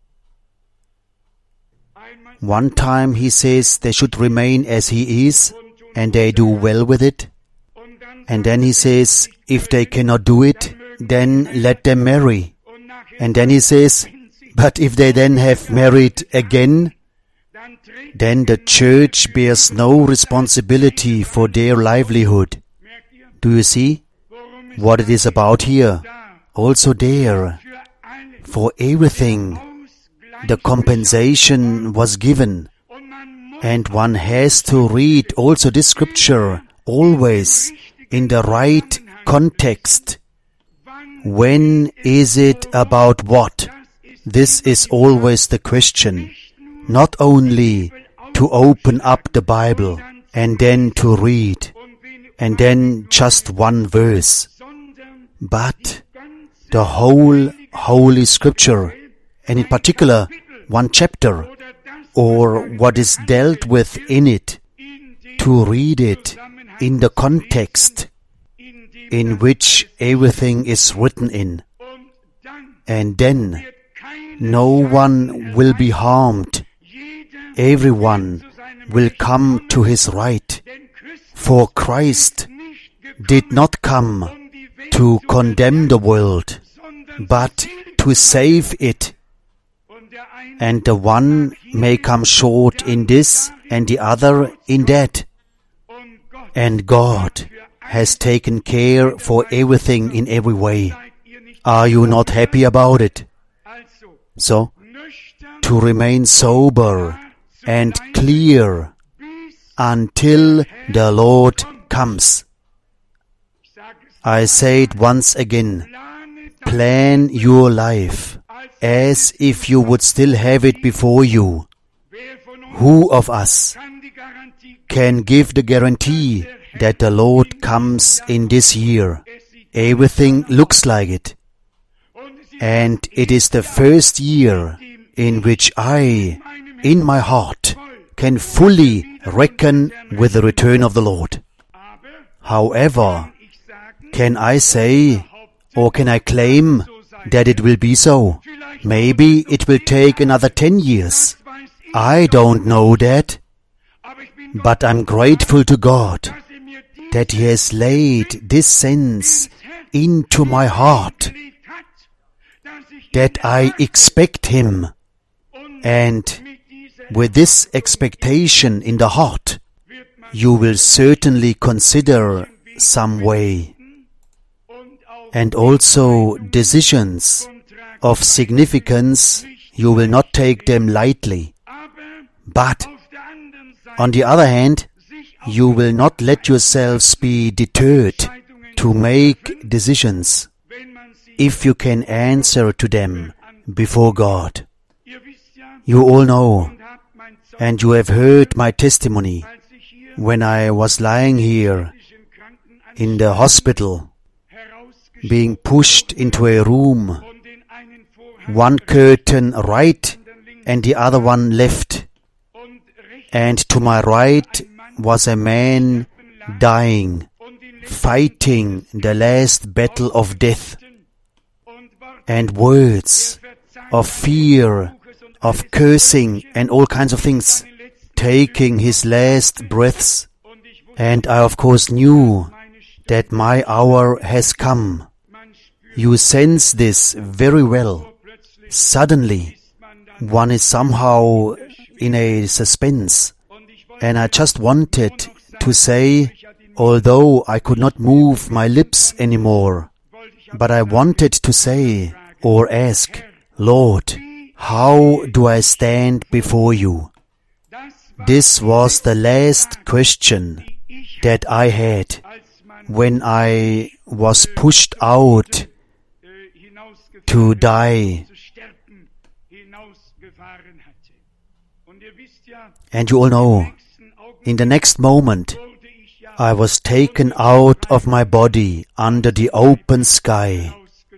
Einmal One time he says they should remain as he is, and they do well with it. und dann And then he says, if they cannot do it, then let them marry. und nachher And then he says, but if they then have married again, dann trägt then the church bears no responsibility for their livelihood. merkt ihr, Do you see worum es what it is about here? da Also there, für alle for everything, Ausgleich the compensation was given. und man muss And one has to read also this scripture always in the right context. wann When is it about what? das ist This is always the question. Not only to open up the Bible and then to read und wen and then just one verse, sondern but ganz the whole Holy Scripture, and in particular one chapter, oder das or what is dealt with in it, in dem to read it in the context in dem in which everything is written in. und dann And then wird keine no one will be harmed. jeder Everyone will come to his right. denn Christus For Christ nicht gekommen, did not come um die Welt to zu condemn the world, sondern but to save it. und der eine And the one may come short in this and the other in that. und Gott And God has taken care for everything in every way. seid ihr nicht Are you not happy about it? also So, nüchtern to remain sober and clear bis until the Lord comes. ich sage es I say it once again. plane das Plan your life as if you would still have it before you. wer von uns Who of us kann die Garantie can give the guarantee that the Lord comes in this year? es sieht Everything looks like it. und es ist And it is the first year in which I, in my heart, can fully reckon with the return of the Lord. aber However, ich sagen can I say, or can I claim that it will be so? Maybe it will take another ten years. weiß ich I don't know that, aber ich bin but I'm grateful to God dass er mir die that He has laid this sense into my heart, gelegt hat dass ich that I expect Him, und and mit dieser with this expectation in the heart, wird man you will certainly consider some way, und auch and also decisions Kontrakt of significance, you will not take them lightly. aber But auf der anderen Seite on the other hand, sich you will not let yourselves be deterred Entscheidungen to make decisions wenn man sie if you can answer to them before God. ihr wisst ja You all know, und habt mein Zeug and you have heard my testimony als ich hier when I was lying here in the hospital, being pushed into a room, one curtain right and the other one left, and to my right was a man dying, fighting the last battle of death, and words of fear, of cursing and all kinds of things, taking his last breaths. And I of course knew that my hour has come. You sense this very well. Suddenly, one is somehow in a suspense. And I just wanted to say, although I could not move my lips anymore, but I wanted to say or ask, Lord, how do I stand before you? This was the last question that I had when I was pushed out to die. And you all know, in the next moment, I was taken out of my body under the open sky.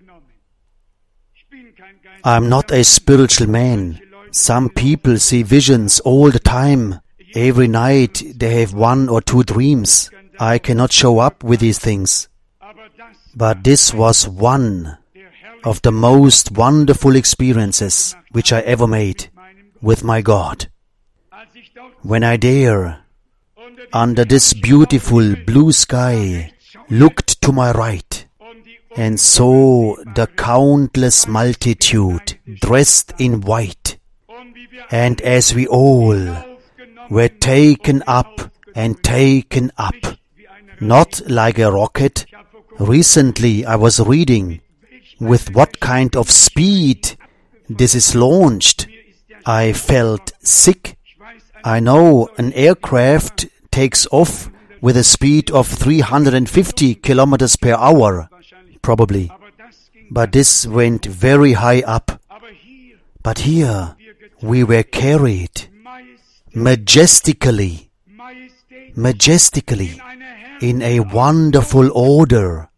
I'm not a spiritual man. Some people see visions all the time. Every night they have one or two dreams. I cannot show up with these things. But this was one of the most wonderful experiences which I ever made with my God. When I there, under this beautiful blue sky, looked to my right and saw the countless multitude dressed in white, and as we all were taken up and taken up, not like a rocket. Recently I was reading with what kind of speed this is launched. I felt sick. I know an aircraft takes off with a speed of three hundred fifty kilometers per hour, probably. But this went very high up. But here we were carried majestically, majestically, in a wonderful order,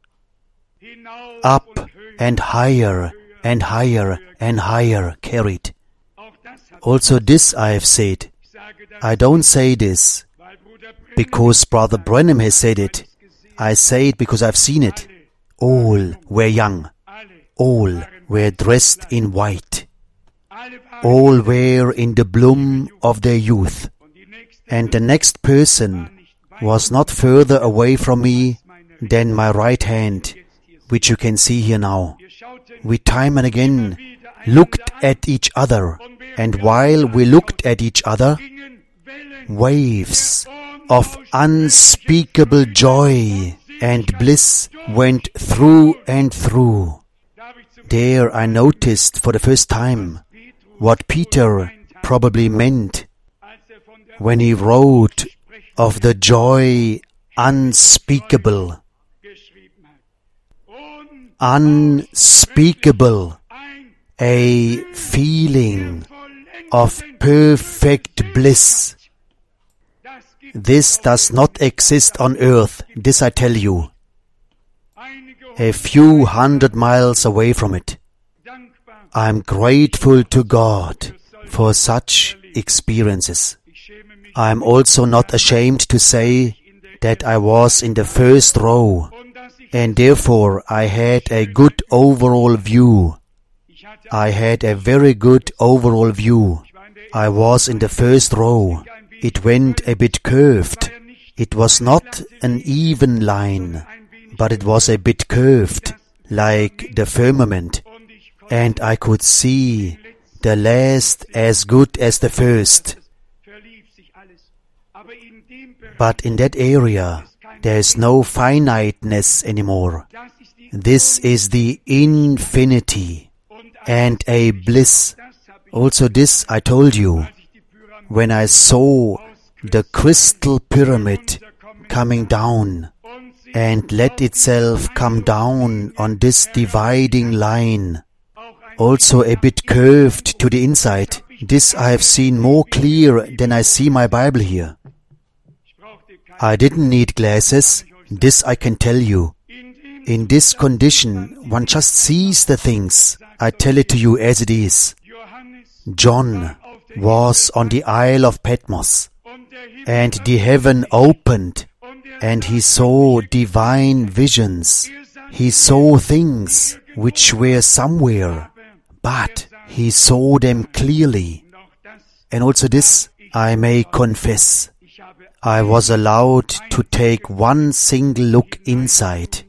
up and higher and higher and higher carried. Also this I have said. I don't say this because Brother Branham has said it. I say it because I've seen it. All were young. All were dressed in white. All were in the bloom of their youth. And the next person was not further away from me than my right hand, which you can see here now. We time and again looked at each other, and while we looked at each other, waves of unspeakable joy and bliss went through and through. There I noticed for the first time what Peter probably meant when he wrote of the joy unspeakable. Unspeakable, a feeling of perfect bliss. This does not exist on earth, this I tell you. A few hundred miles away from it. I am grateful to God for such experiences. I am also not ashamed to say that I was in the first row, and therefore I had a good overall view. I had a very good overall view. I was in the first row. It went a bit curved. It was not an even line, but it was a bit curved, like the firmament. And I could see the last as good as the first. But in that area, there is no finiteness anymore. This is the infinity and a bliss. Also this I told you, when I saw the crystal pyramid coming down and let itself come down on this dividing line, also a bit curved to the inside. This I have seen more clear than I see my Bible here. I didn't need glasses This I can tell you. In this condition, one just sees the things. I tell it to you as it is. John was on the Isle of Patmos, and the heaven opened, and he saw divine visions. He saw things which were somewhere, but he saw them clearly. And also this I may confess. I was allowed to take one single look inside.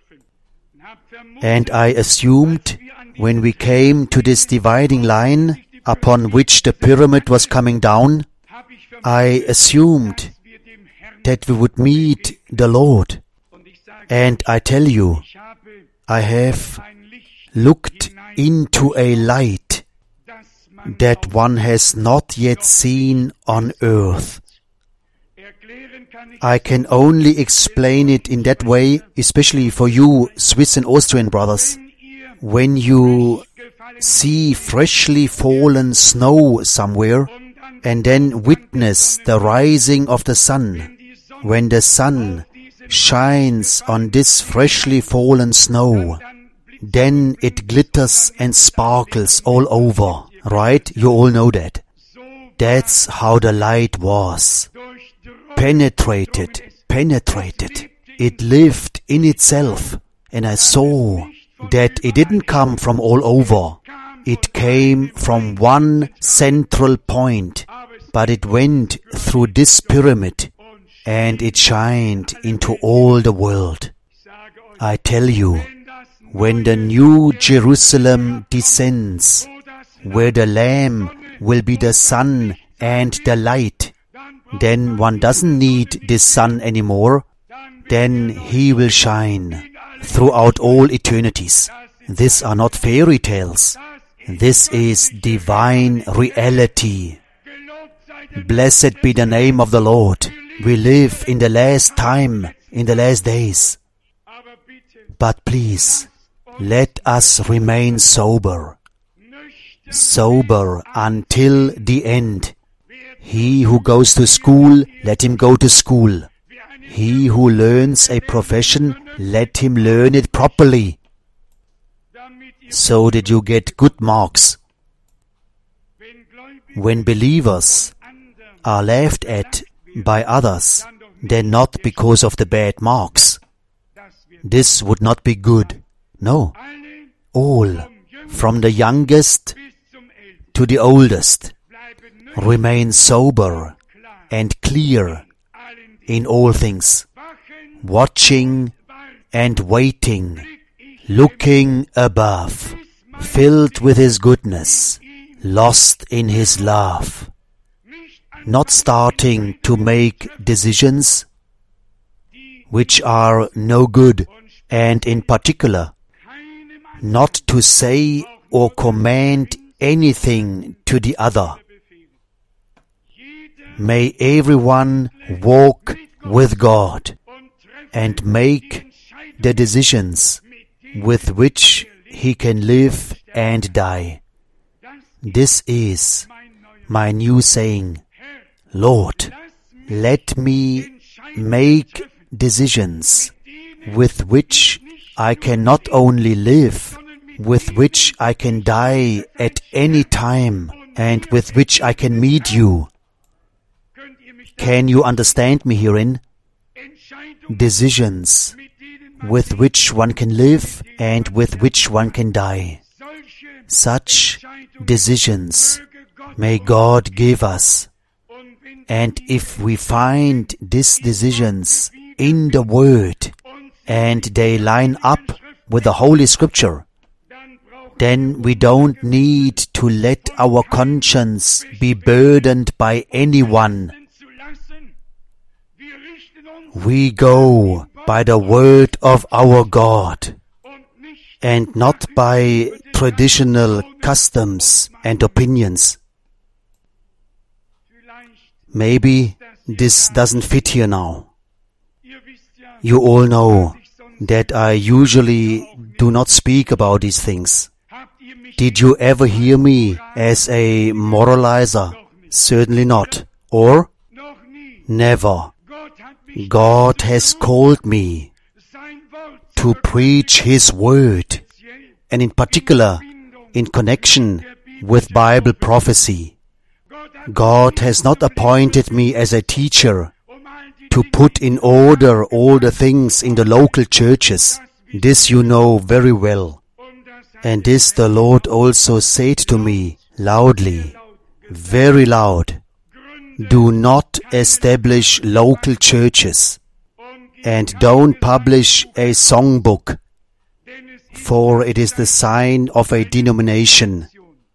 And I assumed when we came to this dividing line upon which the pyramid was coming down, I assumed that we would meet the Lord. And I tell you, I have looked into a light that one has not yet seen on earth. I can only explain it in that way, especially for you Swiss and Austrian brothers. When you see freshly fallen snow somewhere and then witness the rising of the sun, when the sun shines on this freshly fallen snow, then it glitters and sparkles all over, right? You all know that. That's how the light was. Penetrated, penetrated. It lived in itself, and I saw that it didn't come from all over. It came from one central point, but it went through this pyramid, and it shined into all the world. I tell you, when the new Jerusalem descends, where the Lamb will be the sun and the light, then one doesn't need this sun anymore. Then he will shine throughout all eternities. These are not fairy tales. This is divine reality. Blessed be the name of the Lord. We live in the last time, in the last days. But please, let us remain sober. Sober until the end. He who goes to school, let him go to school. He who learns a profession, let him learn it properly, so that you get good marks. When believers are laughed at by others, then not because of the bad marks. This would not be good. No. All, from the youngest to the oldest, remain sober and clear in all things, watching and waiting, looking above, filled with His goodness, lost in His love, not starting to make decisions which are no good, and in particular, not to say or command anything to the other. May everyone walk with God and make the decisions with which he can live and die. This is my new saying. Lord, let me make decisions with which I can not only live, with which I can die at any time, and with which I can meet you. Can you understand me herein? Decisions with which one can live and with which one can die. Such decisions may God give us. And if we find these decisions in the Word and they line up with the Holy Scripture, then we don't need to let our conscience be burdened by anyone. We go by the word of our God and not by traditional customs and opinions. Maybe this doesn't fit here now. You all know that I usually do not speak about these things. Did you ever hear me as a moralizer? Certainly not. Or? Never. God has called me to preach His Word, and in particular in connection with Bible prophecy. God has not appointed me as a teacher to put in order all the things in the local churches. This you know very well. And this the Lord also said to me loudly, very loud, do not establish local churches and don't publish a songbook, for it is the sign of a denomination.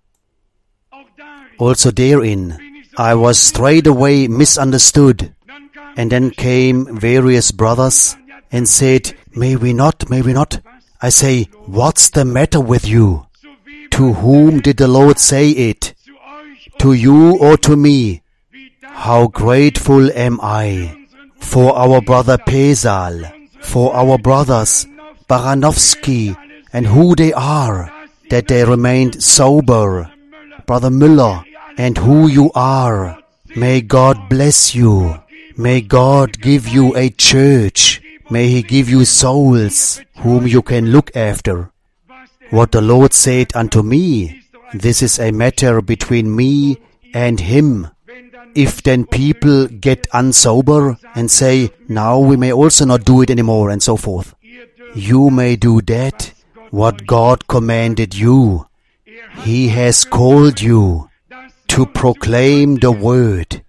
Also therein I was straightway misunderstood, and then came various brothers and said, may we not, may we not? I say, what's the matter with you? To whom did the Lord say it? To you or to me? How grateful am I for our brother Pesal, for our brothers Baranovsky, and who they are, that they remained sober, Brother Müller, and who you are. May God bless you. May God give you a church. May He give you souls whom you can look after. What the Lord said unto me, this is a matter between me and Him. If then people get unsober and say, now we may also not do it anymore, and so forth, you may do that, what God commanded you. He has called you to proclaim the Word.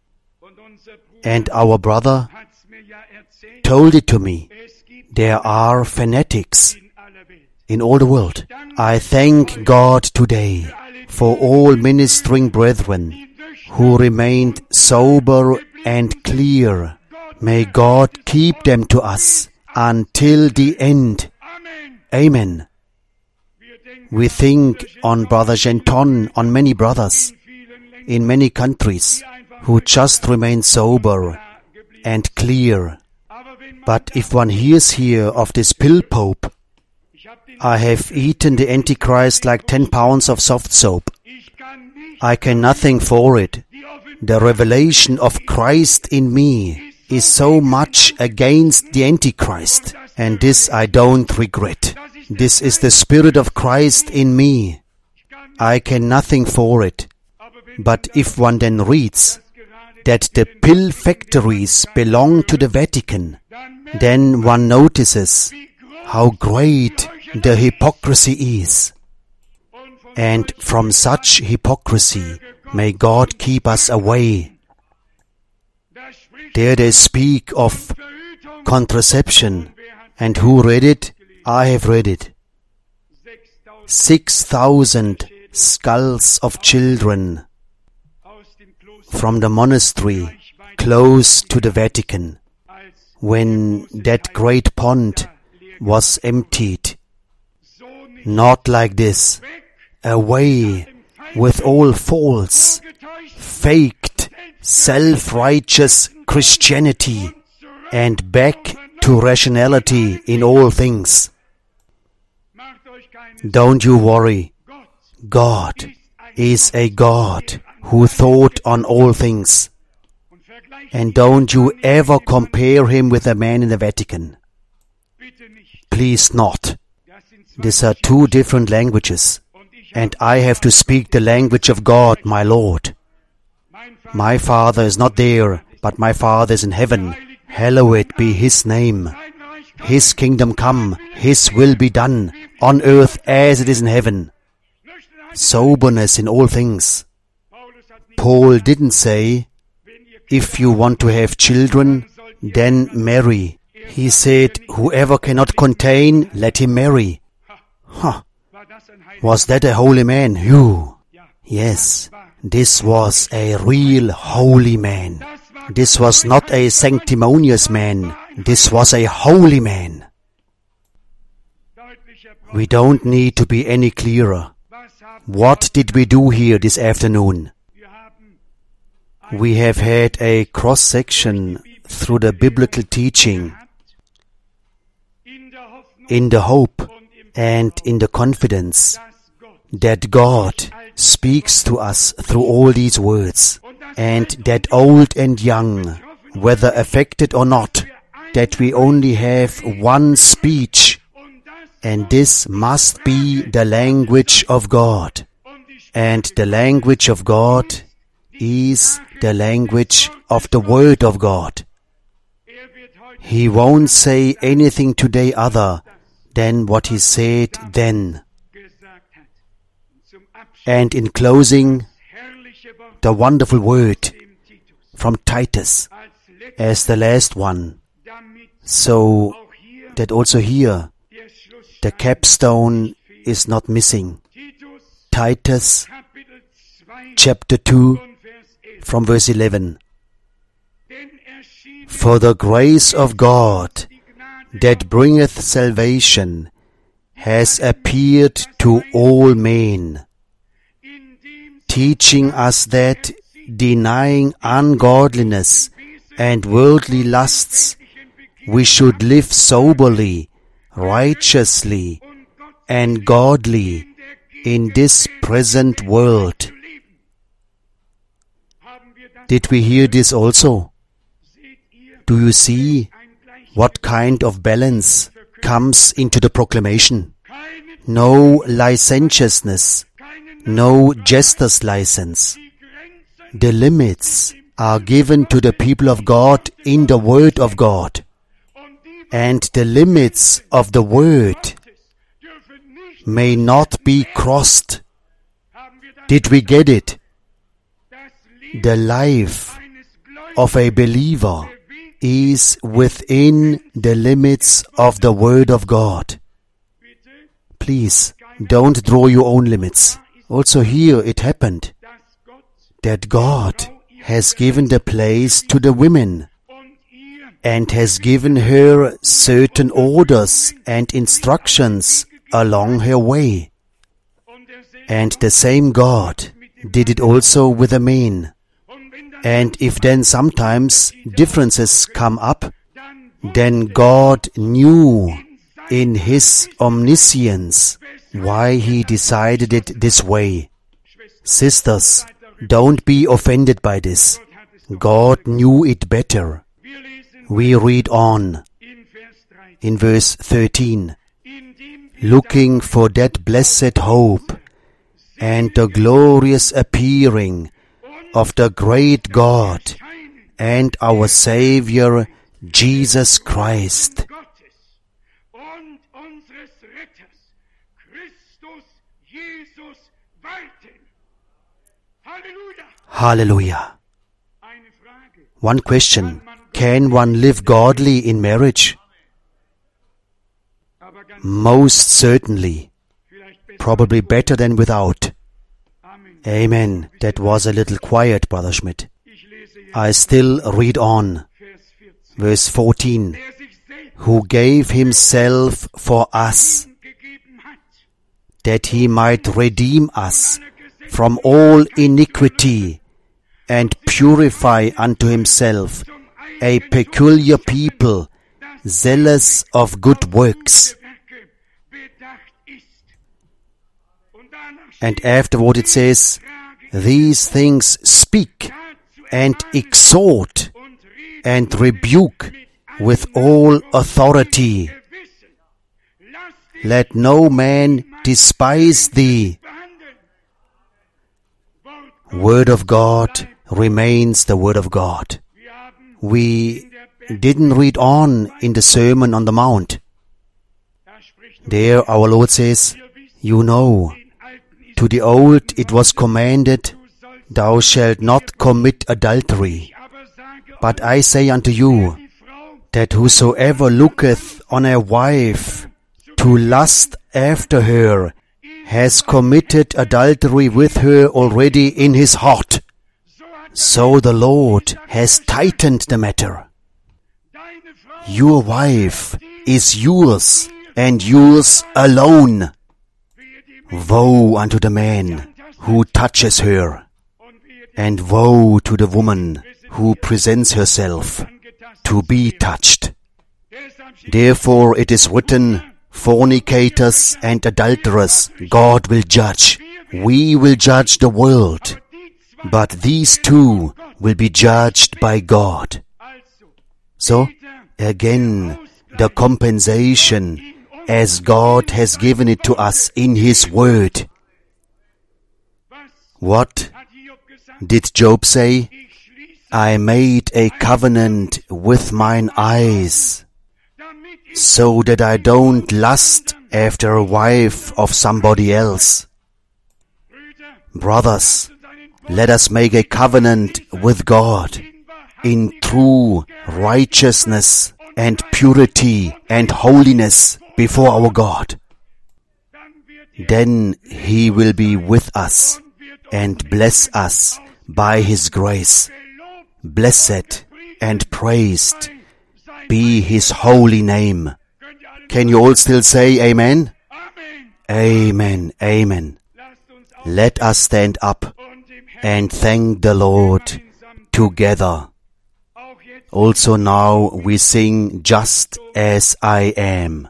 And our brother told it to me. There are fanatics in all the world. I thank God today for all ministering brethren who remained sober and clear. May God keep them to us until the end. Amen. We think on Brother Genton, on many brothers in many countries who just remain sober and clear. But if one hears here of this pill pope, I have eaten the Antichrist like ten pounds of soft soap. I can nothing for it. The revelation of Christ in me is so much against the Antichrist, and this I don't regret. This is the Spirit of Christ in me. I can nothing for it. But if one then reads that the pill factories belong to the Vatican, then one notices how great the hypocrisy is. And from such hypocrisy, may God keep us away. There they speak of contraception, and who read it? I have read it. Six thousand skulls of children from the monastery close to the Vatican, when that great pond was emptied. Not like this. Away with all false, faked, self-righteous Christianity, and back to rationality in all things. Don't you worry. God is a God who thought on all things. And don't you ever compare Him with a man in the Vatican. Please not. These are two different languages. And I have to speak the language of God, my Lord. My Father is not there, but my Father is in heaven. Hallowed be His name. His kingdom come, His will be done, on earth as it is in heaven. Soberness in all things. Paul didn't say, if you want to have children, then marry. He said, whoever cannot contain, let him marry. Huh. Was that a holy man? You? Yes, this was a real holy man. This was not a sanctimonious man. This was a holy man. We don't need to be any clearer. What did we do here this afternoon? We have had a cross-section through the biblical teaching in the hope and in the confidence that God speaks to us through all these words, and that old and young whether affected or not, that we only have one speech, and this must be the language of God. And the language of God is the language of the Word of God. He won't say anything today other than what he said then. And in closing, the wonderful word from Titus as the last one, so that also here the capstone is not missing. Titus chapter two from verse eleven. For the grace of God that bringeth salvation has appeared to all men, teaching us that, denying ungodliness and worldly lusts, we should live soberly, righteously, and godly in this present world. Did we hear this also? Do you see what kind of balance comes into the proclamation? No licentiousness, no jester's license. The limits are given to the people of God in the Word of God. And the limits of the Word may not be crossed. Did we get it? The life of a believer is within the limits of the Word of God. Please, don't draw your own limits. Also here it happened that God has given the place to the women and has given her certain orders and instructions along her way. And the same God did it also with the men. And if then sometimes differences come up, then God knew in His omniscience why He decided it this way. Sisters, don't be offended by this. God knew it better. We read on in verse thirteen, looking for that blessed hope and the glorious appearing of the great God and our Savior Jesus Christ. Hallelujah. One question: can one live godly in marriage? Most certainly. Probably better than without. Amen. That was a little quiet, Brother Schmidt. I still read on. Verse fourteen. Who gave Himself for us, that He might redeem us from all iniquity, and purify unto Himself a peculiar people, zealous of good works. And afterward it says, these things speak and exhort and rebuke with all authority. Let no man despise thee. Word of God remains the Word of God. We didn't read on in the Sermon on the Mount. There our Lord says, you know, to the old it was commanded, thou shalt not commit adultery. But I say unto you, that whosoever looketh on a wife to lust after her, has committed adultery with her already in his heart. So the Lord has tightened the matter. Your wife is yours, and yours alone. Woe unto the man who touches her, and woe to the woman who presents herself to be touched. Therefore it is written, fornicators and adulterers God will judge. We will judge the world, but these two will be judged by God So, again, the compensation as God has given it to us in His Word. What did Job say? I made a covenant with mine eyes, so that I don't lust after a wife of somebody else. Brothers, let us make a covenant with God in true righteousness and purity and holiness before our God. Then He will be with us and bless us by His grace. Blessed and praised be His holy name. Can you all still say amen? Amen, amen. Let us stand up and thank the Lord together. Also now we sing Just As I Am.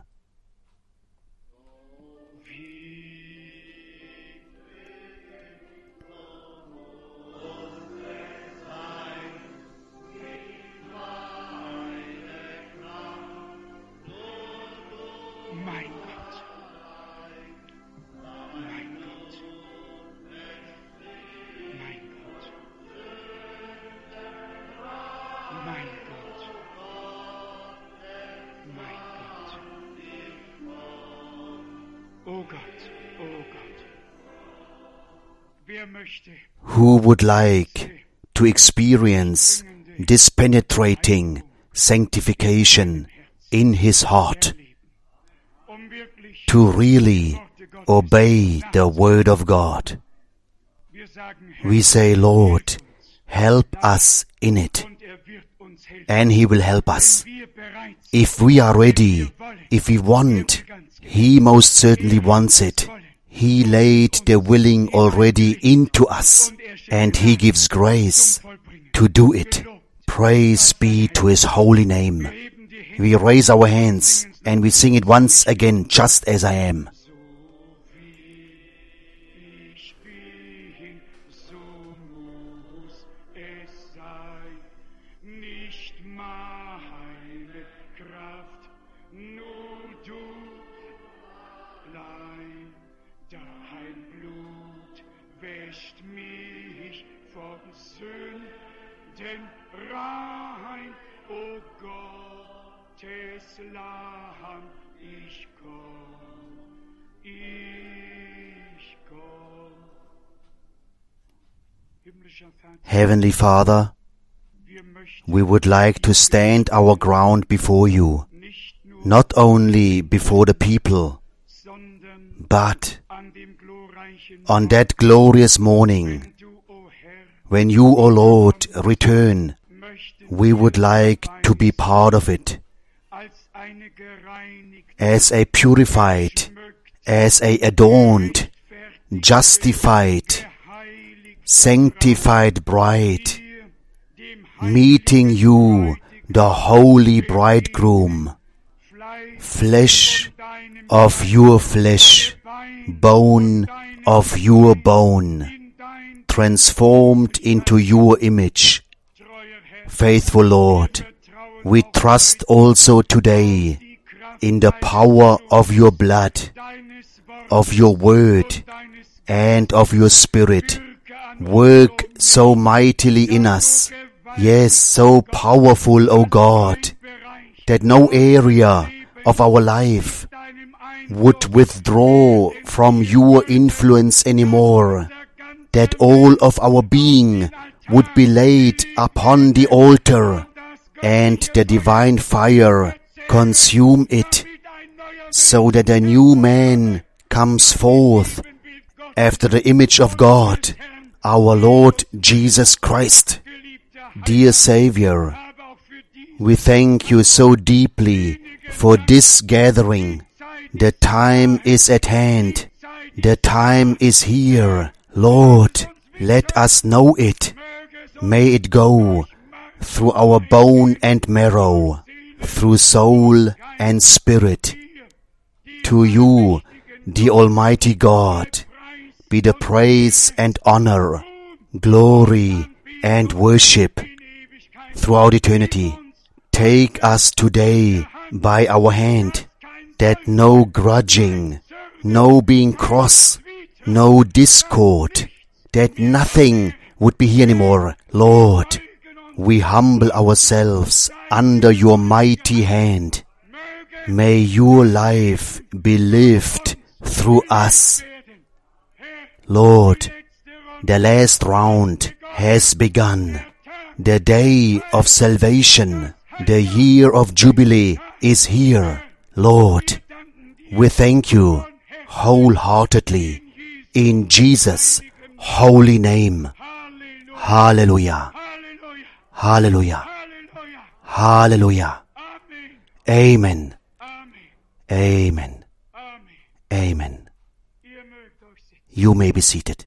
Who would like to experience this penetrating sanctification in his heart, to really obey the Word of God? We say, Lord, help us in it, and He will help us. If we are ready, if we want, He most certainly wants it. He laid the willing already into us, and He gives grace to do it. Praise be to His holy name. We raise our hands and we sing it once again, Just As I Am. Heavenly Father, we would like to stand our ground before You, not only before the people, but on that glorious morning, when You, O Lord, return, we would like to be part of it, as a purified, as a adorned, justified, sanctified bride, meeting You, the holy bridegroom, flesh of Your flesh, bone of Your bone, transformed into Your image. Faithful Lord, we trust also today in the power of Your blood, of Your word, and of Your Spirit. Work so mightily in us, yes, so powerful, O God, that no area of our life would withdraw from Your influence anymore, that all of our being would be laid upon the altar, and the divine fire consume it, so that a new man comes forth after the image of God, our Lord Jesus Christ. Dear Savior, we thank You so deeply for this gathering. The time is at hand. The time is here. Lord, let us know it. May it go through our bone and marrow, through soul and spirit. To You, the Almighty God, be the praise and honor, glory and worship throughout eternity. take us today by our hand, that no grudging, no being cross, no discord, that nothing would be here anymore. Lord, we humble ourselves under your mighty hand. May your life be lived through us. Lord, the last round has begun. The day of salvation, the year of Jubilee is here. Lord, we thank you wholeheartedly in Jesus' holy name. Hallelujah. Hallelujah. Hallelujah. Amen. Amen. Amen. You may be seated.